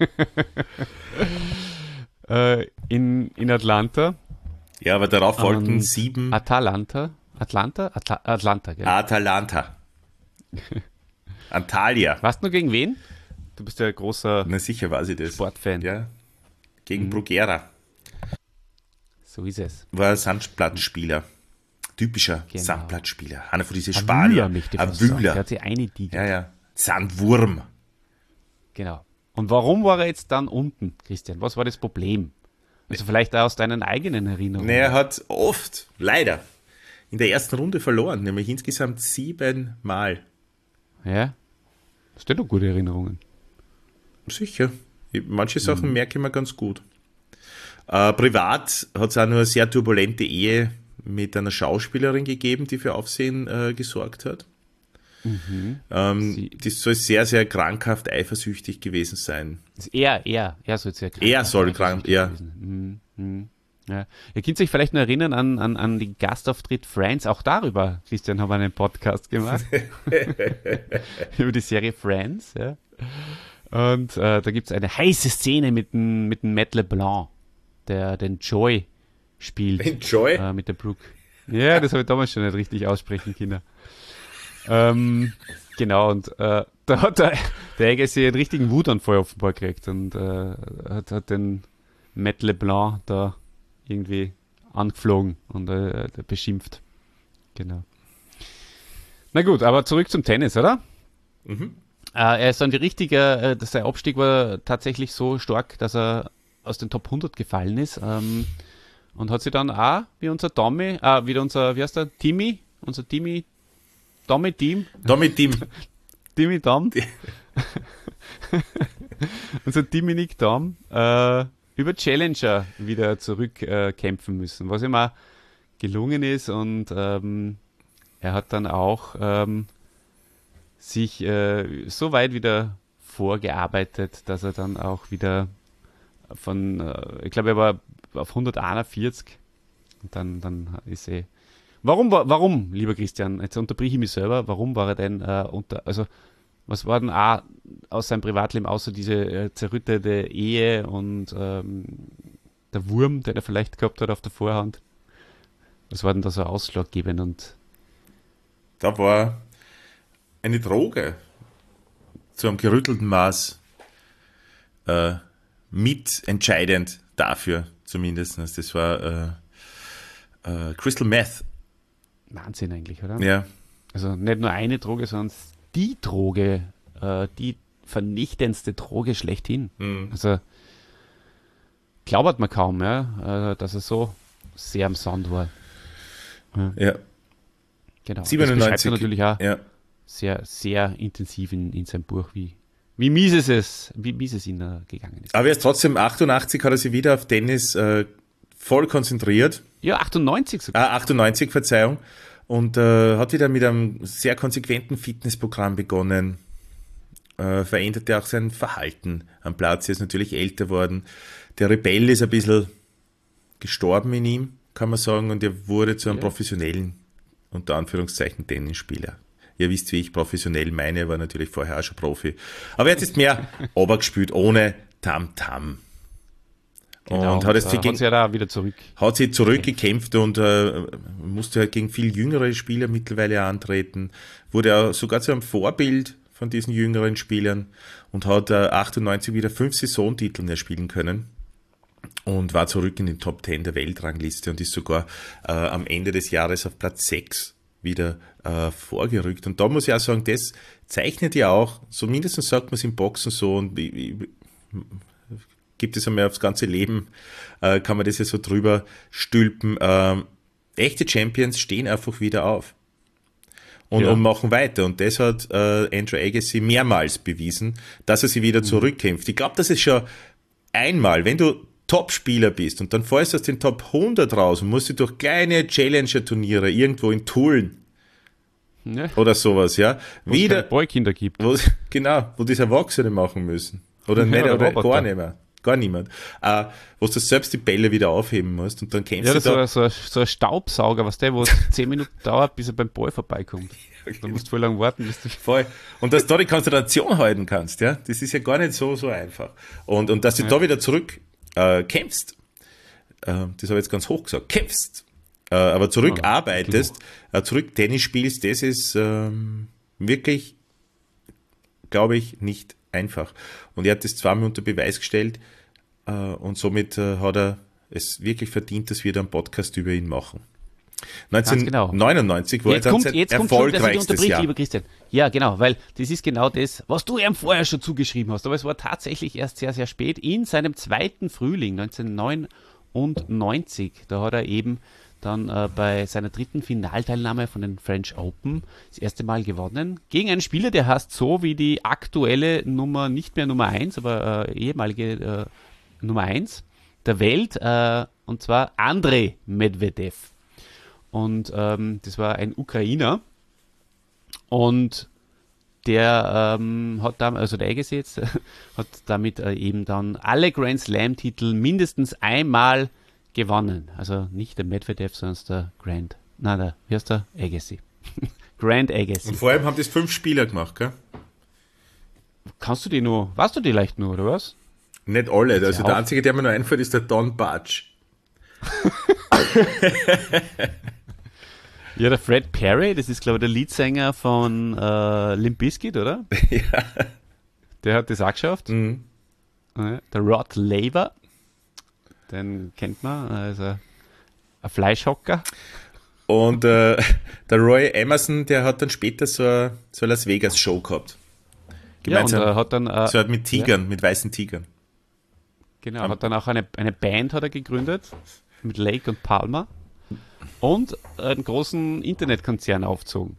In Atlanta. Ja, aber darauf folgten 7. Atlanta, gell? Atalanta. Antalya. Weißt du nur gegen wen? Du bist ja ein großer sicher weiß ich das. Sportfan. Ja, gegen Bruguera. So ist es. War ein Sandplattenspieler. Typischer Sandplattenspieler. Einer von diesen Ein Spanier. Ein Wühler. Der hat sich eingedigert. Ja. Sandwurm. Genau. Und warum war er jetzt dann unten, Christian? Was war das Problem? Also vielleicht auch aus deinen eigenen Erinnerungen. Er hat oft, leider, in der ersten Runde verloren, nämlich insgesamt 7 Mal. Ja? Hast du doch gute Erinnerungen? Sicher. Manche Sachen merke ich mir ganz gut. Privat hat es auch nur eine sehr turbulente Ehe mit einer Schauspielerin gegeben, die für Aufsehen gesorgt hat. Die soll sehr, sehr krankhaft eifersüchtig gewesen sein. Er soll sehr krankhaft Er soll krank, ja. Ja. Ihr könnt euch vielleicht noch erinnern an den Gastauftritt Friends. Auch darüber, Christian, haben wir einen Podcast gemacht. Über die Serie Friends. Ja. Und da gibt es eine heiße Szene mit dem Matt LeBlanc, der den Joy spielt. Den Joy? Mit der Brooke. Ja, das habe ich damals schon nicht richtig aussprechen können. Genau, und da hat der Agassi einen richtigen Wutanfall offenbar gekriegt und hat den Matt LeBlanc da irgendwie angeflogen und beschimpft. Genau. Na gut, aber zurück zum Tennis, oder? Er ist dann sein Abstieg war tatsächlich so stark, dass er aus den Top 100 gefallen ist und hat sich dann auch wie unser Tommy, wie heißt der? Timmy, unser Timmy Team. Timmy Dom. Unser Dominik Dom über Challenger wieder zurückkämpfen müssen, was ihm auch gelungen ist und er hat dann auch sich so weit wieder vorgearbeitet, dass er dann auch wieder ich glaube, er war auf 141 und dann ist er. Warum, lieber Christian, jetzt unterbrich ich mich selber, warum war er denn was war denn auch aus seinem Privatleben, außer diese zerrüttete Ehe und der Wurm, den er vielleicht gehabt hat auf der Vorhand? Was war denn da so ausschlaggebend? Und da war eine Droge zu einem gerüttelten Maß mitentscheidend dafür, zumindest. Das war Crystal Meth. Wahnsinn eigentlich, oder? Ja. Also nicht nur eine Droge, sondern die Droge, die vernichtendste Droge schlechthin. Also glaubert man kaum, ja, dass er so sehr am Sound war. Ja. Genau. 97. Das beschreibt er natürlich auch sehr, sehr intensiv in seinem Buch, wie mies es ihm gegangen ist. Aber erst trotzdem 88 hat er sich wieder auf Tennis voll konzentriert. Ja, 98 sogar. 98, Verzeihung. und hat wieder mit einem sehr konsequenten Fitnessprogramm begonnen. Veränderte auch sein Verhalten am Platz. Er ist natürlich älter worden. Der Rebell ist ein bisschen gestorben in ihm, kann man sagen, und er wurde zu einem professionellen, unter Anführungszeichen, Tennisspieler. Ihr wisst, wie ich professionell meine, er war natürlich vorher auch schon Profi. Aber jetzt ist mehr runtergespielt, ohne Tamtam. Genau, und hat sie ja da wieder zurück. Hat sich zurückgekämpft und musste halt gegen viel jüngere Spieler mittlerweile antreten. Wurde auch sogar zu einem Vorbild von diesen jüngeren Spielern und hat 98 wieder 5 Saisontitel erspielen können und war zurück in den Top 10 der Weltrangliste und ist sogar am Ende des Jahres auf Platz 6 wieder vorgerückt. Und da muss ich auch sagen, das zeichnet ja auch, so mindestens sagt man es im Boxen so, und gibt es einmal aufs ganze Leben, kann man das ja so drüber stülpen. Echte Champions stehen einfach wieder auf. Und machen weiter. Und das hat Andrew Agassi mehrmals bewiesen, dass er sich wieder zurückkämpft. Ich glaube, das ist schon einmal, wenn du Top-Spieler bist und dann fällst du aus den Top 100 raus und musst du durch kleine Challenger-Turniere irgendwo in Tulln oder sowas, ja. Wo es keine Boykinder gibt. Wo das Erwachsene machen müssen. Oder nicht, oder gar nicht mehr. Gar niemand. Wo du selbst die Bälle wieder aufheben musst und dann kämpfst du da. So ein Staubsauger, wo 10 Minuten dauert, bis er beim Ball vorbeikommt. Da musst du voll lang warten, bis du... Voll. Und dass du da die Konzentration halten kannst, ja, das ist ja gar nicht so einfach. Und dass du da wieder zurück kämpfst, das habe ich jetzt ganz hoch gesagt, kämpfst, aber zurück arbeitest, zurück Tennis spielst, das ist wirklich, glaube ich, nicht einfach. Und er hat das zweimal unter Beweis gestellt und somit hat er es wirklich verdient, dass wir da einen Podcast über ihn machen. 1999 war dann sein erfolgreichstes Jahr. Lieber Christian. Ja, genau, weil das ist genau das, was du ihm vorher schon zugeschrieben hast. Aber es war tatsächlich erst sehr, sehr spät. In seinem zweiten Frühling, 1999, da hat er eben dann bei seiner dritten Finalteilnahme von den French Open das erste Mal gewonnen. Gegen einen Spieler, der heißt so wie die aktuelle Nummer, nicht mehr Nummer 1, aber ehemalige Nummer 1 der Welt, und zwar Andrei Medvedev. Und das war ein Ukrainer und der hat damit, also der Agassi jetzt, hat damit eben dann alle Grand Slam-Titel mindestens einmal gewonnen. Also nicht der Medvedev, sondern der wie heißt der? Agassi. Grand Agassi. Und vor allem haben das 5 Spieler gemacht, gell? Weißt du die leicht nur, oder was? Nicht alle, also der einzige, der mir noch einfällt, ist der Don Bartsch. Ja, der Fred Perry, das ist, glaube ich, der Leadsänger von Limp Bizkit, oder? Ja. Der hat das auch geschafft. Mhm. Der Rod Laver, den kennt man, also ein Fleischhocker. Und der Roy Emerson, der hat dann später so eine Las Vegas Show gehabt. Gemeinsam, ja, und hat dann so mit Tigern, mit weißen Tigern. Genau, hat dann auch eine Band hat er gegründet mit Lake und Palmer und einen großen Internetkonzern aufgezogen.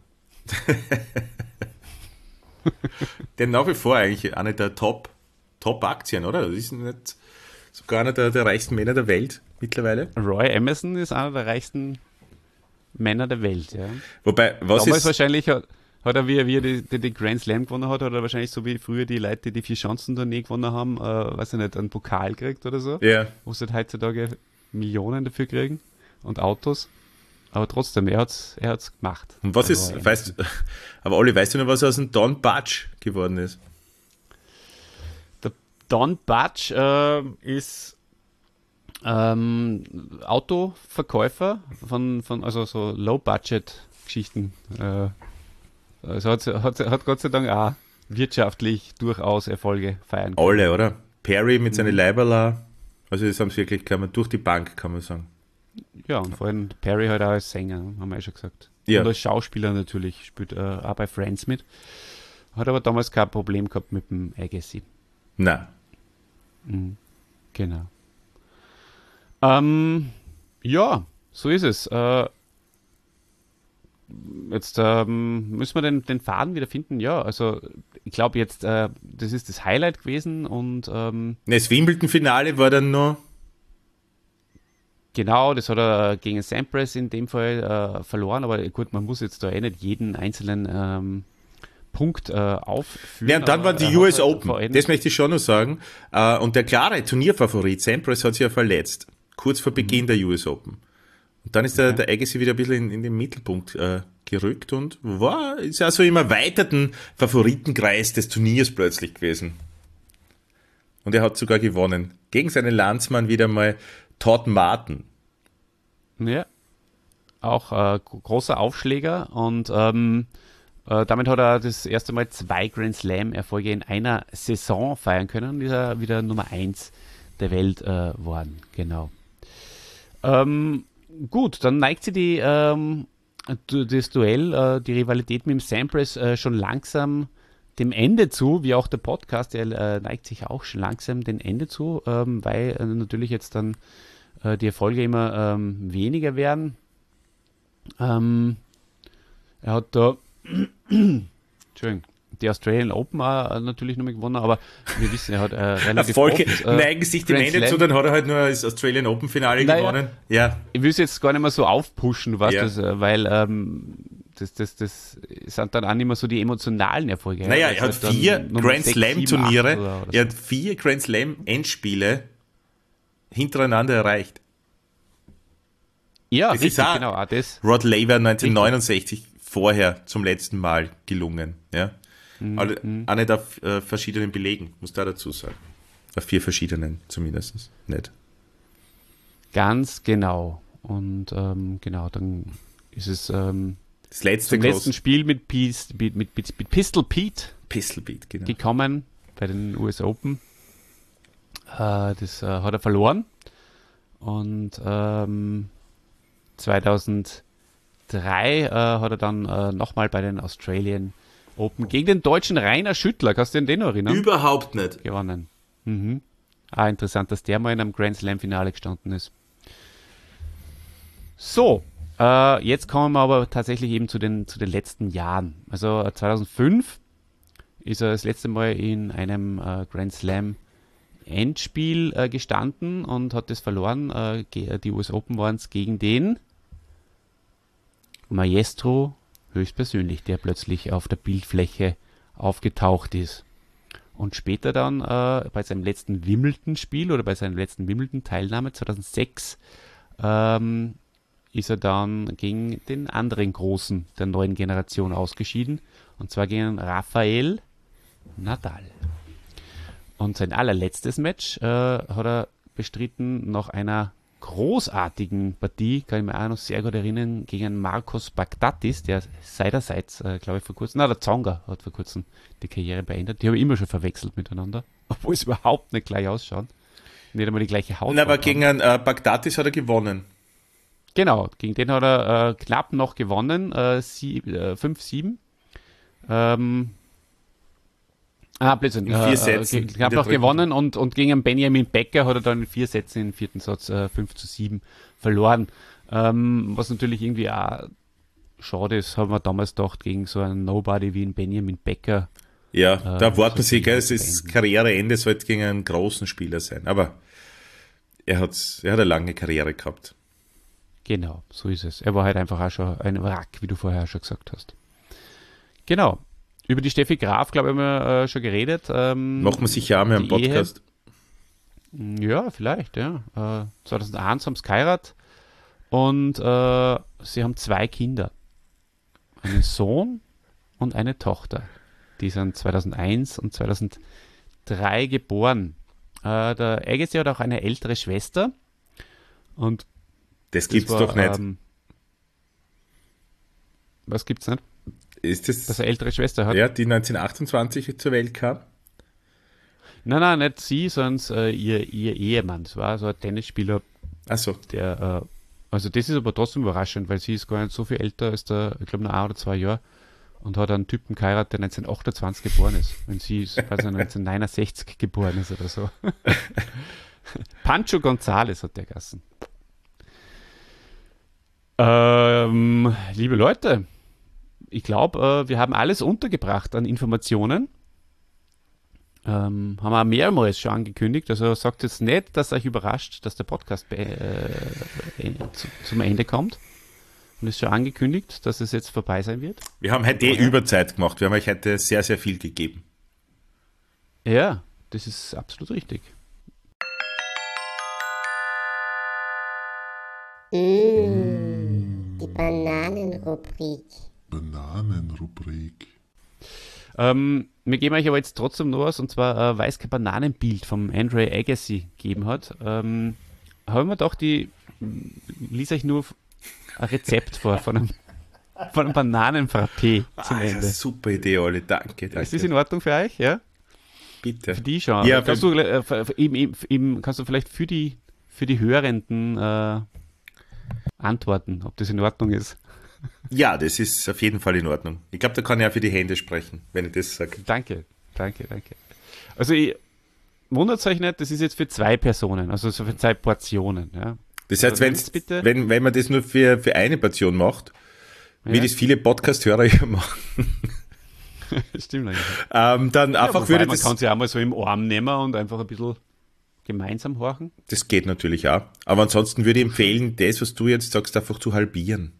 Der nach wie vor eigentlich eine der Top-Aktien, oder? Das ist nicht sogar einer der reichsten Männer der Welt mittlerweile. Roy Emerson ist einer der reichsten Männer der Welt, ja. Wobei, was damals ist... wahrscheinlich hat er, wie er die Grand Slam gewonnen hat er wahrscheinlich so wie früher die Leute, die 4-Schanzentournee gewonnen haben, weiß ich nicht, einen Pokal gekriegt oder so. Ja. Wo sie halt heutzutage Millionen dafür kriegen und Autos. Aber trotzdem, er hat's gemacht. Und was ist, aber Olli, weißt du noch, was aus dem Don Bartsch geworden ist? Der Don Bartsch ist Autoverkäufer von also so Low-Budget-Geschichten. Also hat Gott sei Dank auch wirtschaftlich durchaus Erfolge feiern können. Alle, oder? Perry mit seinen Leiberla, also das haben sie wirklich, kann man durch die Bank, kann man sagen. Ja, und vor allem Perry halt auch als Sänger, haben wir ja schon gesagt. Ja. Und als Schauspieler natürlich, spielt auch bei Friends mit. Hat aber damals kein Problem gehabt mit dem Agassi. Nein. Genau. Ja, so ist es. Jetzt müssen wir den Faden wieder finden. Ja, also ich glaube jetzt, das ist das Highlight gewesen und Das Wimbledon-Finale war dann noch Genau, das hat er gegen Sampras in dem Fall verloren, aber gut, man muss jetzt da nicht jeden einzelnen Punkt aufführen. Ja, und dann waren die US Open, das möchte ich schon noch sagen. Und der klare Turnierfavorit, Sampras, hat sich ja verletzt, kurz vor Beginn der US Open. Und dann ist der Agassi wieder ein bisschen in den Mittelpunkt gerückt und ist also im erweiterten Favoritenkreis des Turniers plötzlich gewesen. Und er hat sogar gewonnen. Gegen seinen Landsmann wieder mal Todd Martin. Ja, auch großer Aufschläger und damit hat er das erste Mal 2 Grand Slam-Erfolge in einer Saison feiern können und ist er wieder Nummer 1 der Welt geworden. Genau. Gut, dann neigt sich das Duell, die Rivalität mit dem Sampras schon langsam dem Ende zu, wie auch der Podcast, der neigt sich auch schon langsam dem Ende zu, weil natürlich jetzt dann die Erfolge immer weniger werden. Er hat da Entschuldigung, die Australian Open natürlich nochmal gewonnen, aber wir wissen, er hat relativ Erfolge oft, neigen sich dem Ende zu, dann hat er halt nur das Australian Open Finale gewonnen. Ja. Ich will es jetzt gar nicht mehr so aufpushen, weil das sind dann auch nicht mehr so die emotionalen Erfolge. Naja, er hat 4 Grand Slam Turniere, er hat 4 Grand Slam Endspiele hintereinander erreicht. Ja, das richtig, ist auch genau. Rod Laver 1969 vorher zum letzten Mal gelungen. Ja? Auch nicht auf verschiedenen Belegen, muss da dazu sagen. Auf 4 verschiedenen zumindest. Nicht. Ganz genau. Und genau, dann ist es das letzte zum letzten Spiel mit Pistol Pete genau. gekommen bei den US Open. Das hat er verloren. Und 2003 hat er dann nochmal bei den Australian Open gegen den deutschen Rainer Schüttler, kannst du den noch erinnern? Überhaupt nicht. Gewonnen. Interessant, dass der mal in einem Grand Slam Finale gestanden ist. So, jetzt kommen wir aber tatsächlich eben zu den letzten Jahren. Also 2005 ist er das letzte Mal in einem Grand Slam Endspiel gestanden und hat das verloren. Die US Open waren es gegen den Maestro höchstpersönlich, der plötzlich auf der Bildfläche aufgetaucht ist. Und später dann bei seinem letzten Wimbledon-Spiel oder bei seiner letzten Wimbledon-Teilnahme 2006 ist er dann gegen den anderen Großen der neuen Generation ausgeschieden. Und zwar gegen Rafael Nadal. Und sein allerletztes Match hat er bestritten nach einer großartigen Partie, kann ich mir auch noch sehr gut erinnern, gegen Marcos Baghdatis, der seinerseits, glaube ich, vor kurzem, der Tsonga hat vor kurzem die Karriere beendet. Die habe ich immer schon verwechselt miteinander, obwohl es überhaupt nicht gleich ausschauen. Nicht einmal die gleiche Haut. Aber gegen Baghdatis hat er gewonnen. Genau, gegen den hat er knapp noch gewonnen, 5-7. Blödsinn. In 4 Sätzen. Knapp noch gewonnen und gegen Benjamin Becker hat er dann in 4 Sätzen im 4. Satz 5-7 verloren. Was natürlich irgendwie auch schade ist, haben wir damals gedacht, gegen so einen Nobody wie einen Benjamin Becker. Ja, da erwartet man sich, es ist Karriereende, sollte gegen einen großen Spieler sein. Aber er hat eine lange Karriere gehabt. Genau, so ist es. Er war halt einfach auch schon ein Wrack, wie du vorher schon gesagt hast. Genau. Über die Steffi Graf, glaube ich, haben wir schon geredet. Machen wir sicher auch mal einen Podcast. Ja, vielleicht, ja. 2001 haben sie geheiratet und sie haben 2 Kinder. Einen Sohn und eine Tochter. Die sind 2001 und 2003 geboren. Der Agassi hat auch eine ältere Schwester. Und das gibt's doch nicht. Was gibt's nicht? Ist das, dass er ältere Schwester hat? Ja, die 1928 zur Welt kam. Nein, nicht sie, sondern ihr Ehemann. Das war so ein Tennisspieler. Ach so. Der, also das ist aber trotzdem überraschend, weil sie ist gar nicht so viel älter als der, ich glaube, nur 1 oder 2 Jahre und hat einen Typen geheiratet, der 1928 geboren ist. Und sie ist 1969 geboren ist oder so. Pancho González hat der Gassen. Liebe Leute, ich glaube, wir haben alles untergebracht an Informationen. haben wir mehrmals schon angekündigt. Also sagt jetzt nicht, dass euch überrascht, dass der Podcast zum Ende kommt. Und ist schon angekündigt, dass es jetzt vorbei sein wird. Wir haben heute Überzeit gemacht. Wir haben euch heute sehr, sehr viel gegeben. Ja, das ist absolut richtig. Die Bananenrubrik. Wir geben euch aber jetzt trotzdem noch was, und zwar, weil es kein Bananenbild vom Andre Agassi gegeben hat, haben wir doch lies euch nur ein Rezept vor von einem Bananenfrappé zum Ende. Super Idee, Olli, danke. Ist das in Ordnung für euch? Ja? Bitte. Für die schon. Ja, kannst du vielleicht für die Hörenden antworten, ob das in Ordnung ist? Ja, das ist auf jeden Fall in Ordnung. Ich glaube, da kann ich auch für die Hände sprechen, wenn ich das sage. Danke. Also, wundert euch nicht, das ist jetzt für 2 Personen, also so für 2 Portionen. Ja. Das heißt, wenn man das nur für eine Portion macht, wie das viele Podcast-Hörer ja machen, stimmt eigentlich. Dann einfach würde man kann es ja auch mal so im Arm nehmen und einfach ein bisschen gemeinsam horchen. Das geht natürlich auch. Aber ansonsten würde ich empfehlen, das, was du jetzt sagst, einfach zu halbieren.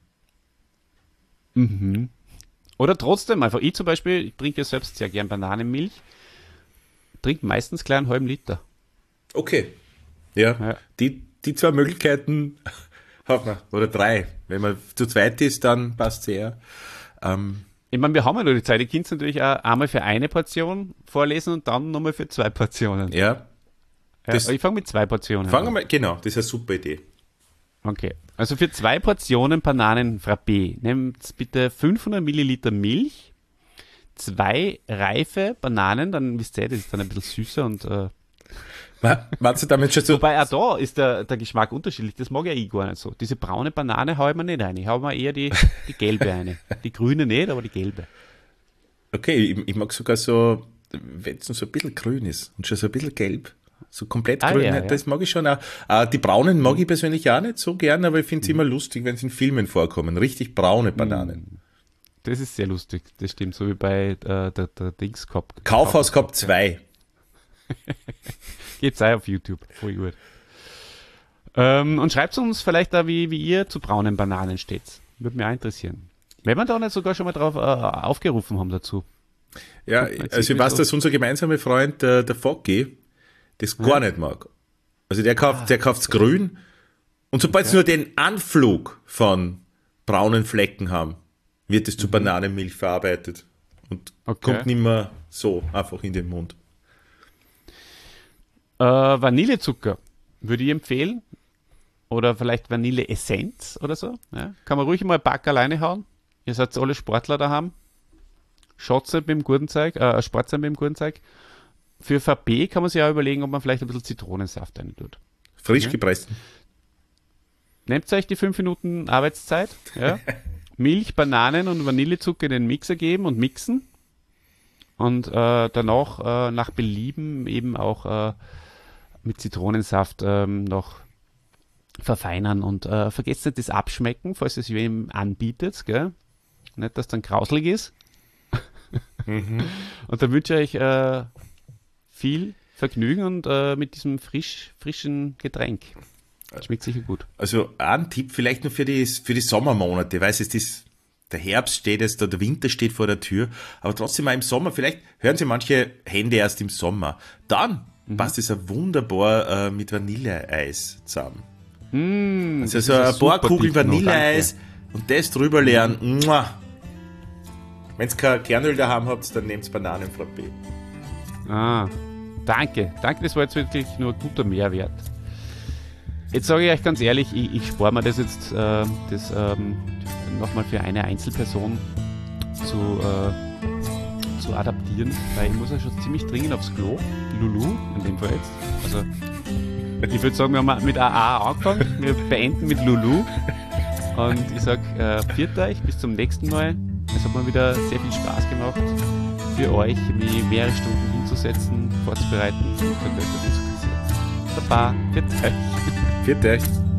Mhm. Oder trotzdem einfach, ich zum Beispiel, ich trinke ja selbst sehr gern Bananenmilch, trinke meistens gleich einen halben Liter. Okay. Ja. Die 2 Möglichkeiten hat man. Oder 3. Wenn man zu zweit ist, dann passt es eher. Ich meine, wir haben ja nur die Zeit. Die Kinder natürlich auch einmal für eine Portion vorlesen und dann nochmal für 2 Portionen. Ja. Ich fange mit 2 Portionen an. Genau, das ist eine super Idee. Okay, also für 2 Portionen Bananenfrappé nehmt bitte 500 Milliliter Milch, 2 reife Bananen, dann wisst ihr, das ist dann ein bisschen süßer und meinst du damit schon so? Wobei auch da ist der Geschmack unterschiedlich, das mag ja ich gar nicht so. Diese braune Banane hau ich mir nicht rein, ich hau mir eher die gelbe rein. Die grüne nicht, aber die gelbe. Okay, ich mag sogar so, wenn es so ein bisschen grün ist und schon so ein bisschen gelb. So komplett grün, das mag ich schon auch. Die braunen mag ich persönlich auch nicht so gern, aber ich finde es immer lustig, wenn es in Filmen vorkommen. Richtig braune Bananen. Das ist sehr lustig, das stimmt, so wie bei der Dings Cop. Kaufhaus Cop 2. Geht's auch auf YouTube, voll gut. Und schreibt uns vielleicht da, wie ihr zu braunen Bananen steht. Würde mich auch interessieren. Wenn wir da nicht sogar schon mal drauf aufgerufen haben dazu. Ja, also ich weiß, dass unser gemeinsamer Freund, der Foggy, das gar nicht mag. Also der kauft's grün und sobald es nur den Anflug von braunen Flecken haben, wird es zu Bananenmilch verarbeitet und kommt nicht mehr so einfach in den Mund. Vanillezucker würde ich empfehlen oder vielleicht Vanilleessenz oder so. Ja? Kann man ruhig mal ein Pack alleine hauen. Ihr seid alle Sportler daheim. Schotze mit dem Gurkenzeug, Spatze mit dem Gurkenzeug. Für Frappé kann man sich auch überlegen, ob man vielleicht ein bisschen Zitronensaft rein tut. Frisch gepressten. Nehmt euch die 5 Minuten Arbeitszeit. Ja? Milch, Bananen und Vanillezucker in den Mixer geben und mixen. Und danach nach Belieben eben auch mit Zitronensaft noch verfeinern. Und vergesst nicht das Abschmecken, falls es wem anbietet. Gell? Nicht, dass dann grauslig ist. Und dann wünsche ich euch viel Vergnügen und mit diesem frischen Getränk. Schmeckt sicher gut. Also ein Tipp vielleicht nur für die Sommermonate. Ich weiß, der Herbst steht jetzt da, der Winter steht vor der Tür, aber trotzdem mal im Sommer, vielleicht hören Sie manche Hände erst im Sommer. Dann passt es ja wunderbar mit Vanilleeis zusammen. Also so ein paar Kugeln Vanilleeis und das drüber leeren. Wenn ihr kein Kernöl daheim habt, dann nehmt Bananenfrappé. Danke, das war jetzt wirklich nur ein guter Mehrwert. Jetzt sage ich euch ganz ehrlich, ich spare mir das jetzt nochmal für eine Einzelperson zu adaptieren, weil ich muss ja schon ziemlich dringend aufs Klo. Lulu, in dem Fall jetzt. Also, ich würde sagen, wir haben mit AA angefangen, wir beenden mit Lulu. Und ich sage, pfiat euch, bis zum nächsten Mal. Es hat mir wieder sehr viel Spaß gemacht, für euch mich mehrere Stunden hinzusetzen, vorzubereiten und dann Geld dafür zu kassieren. Baba, pfiat euch. Pfiat euch.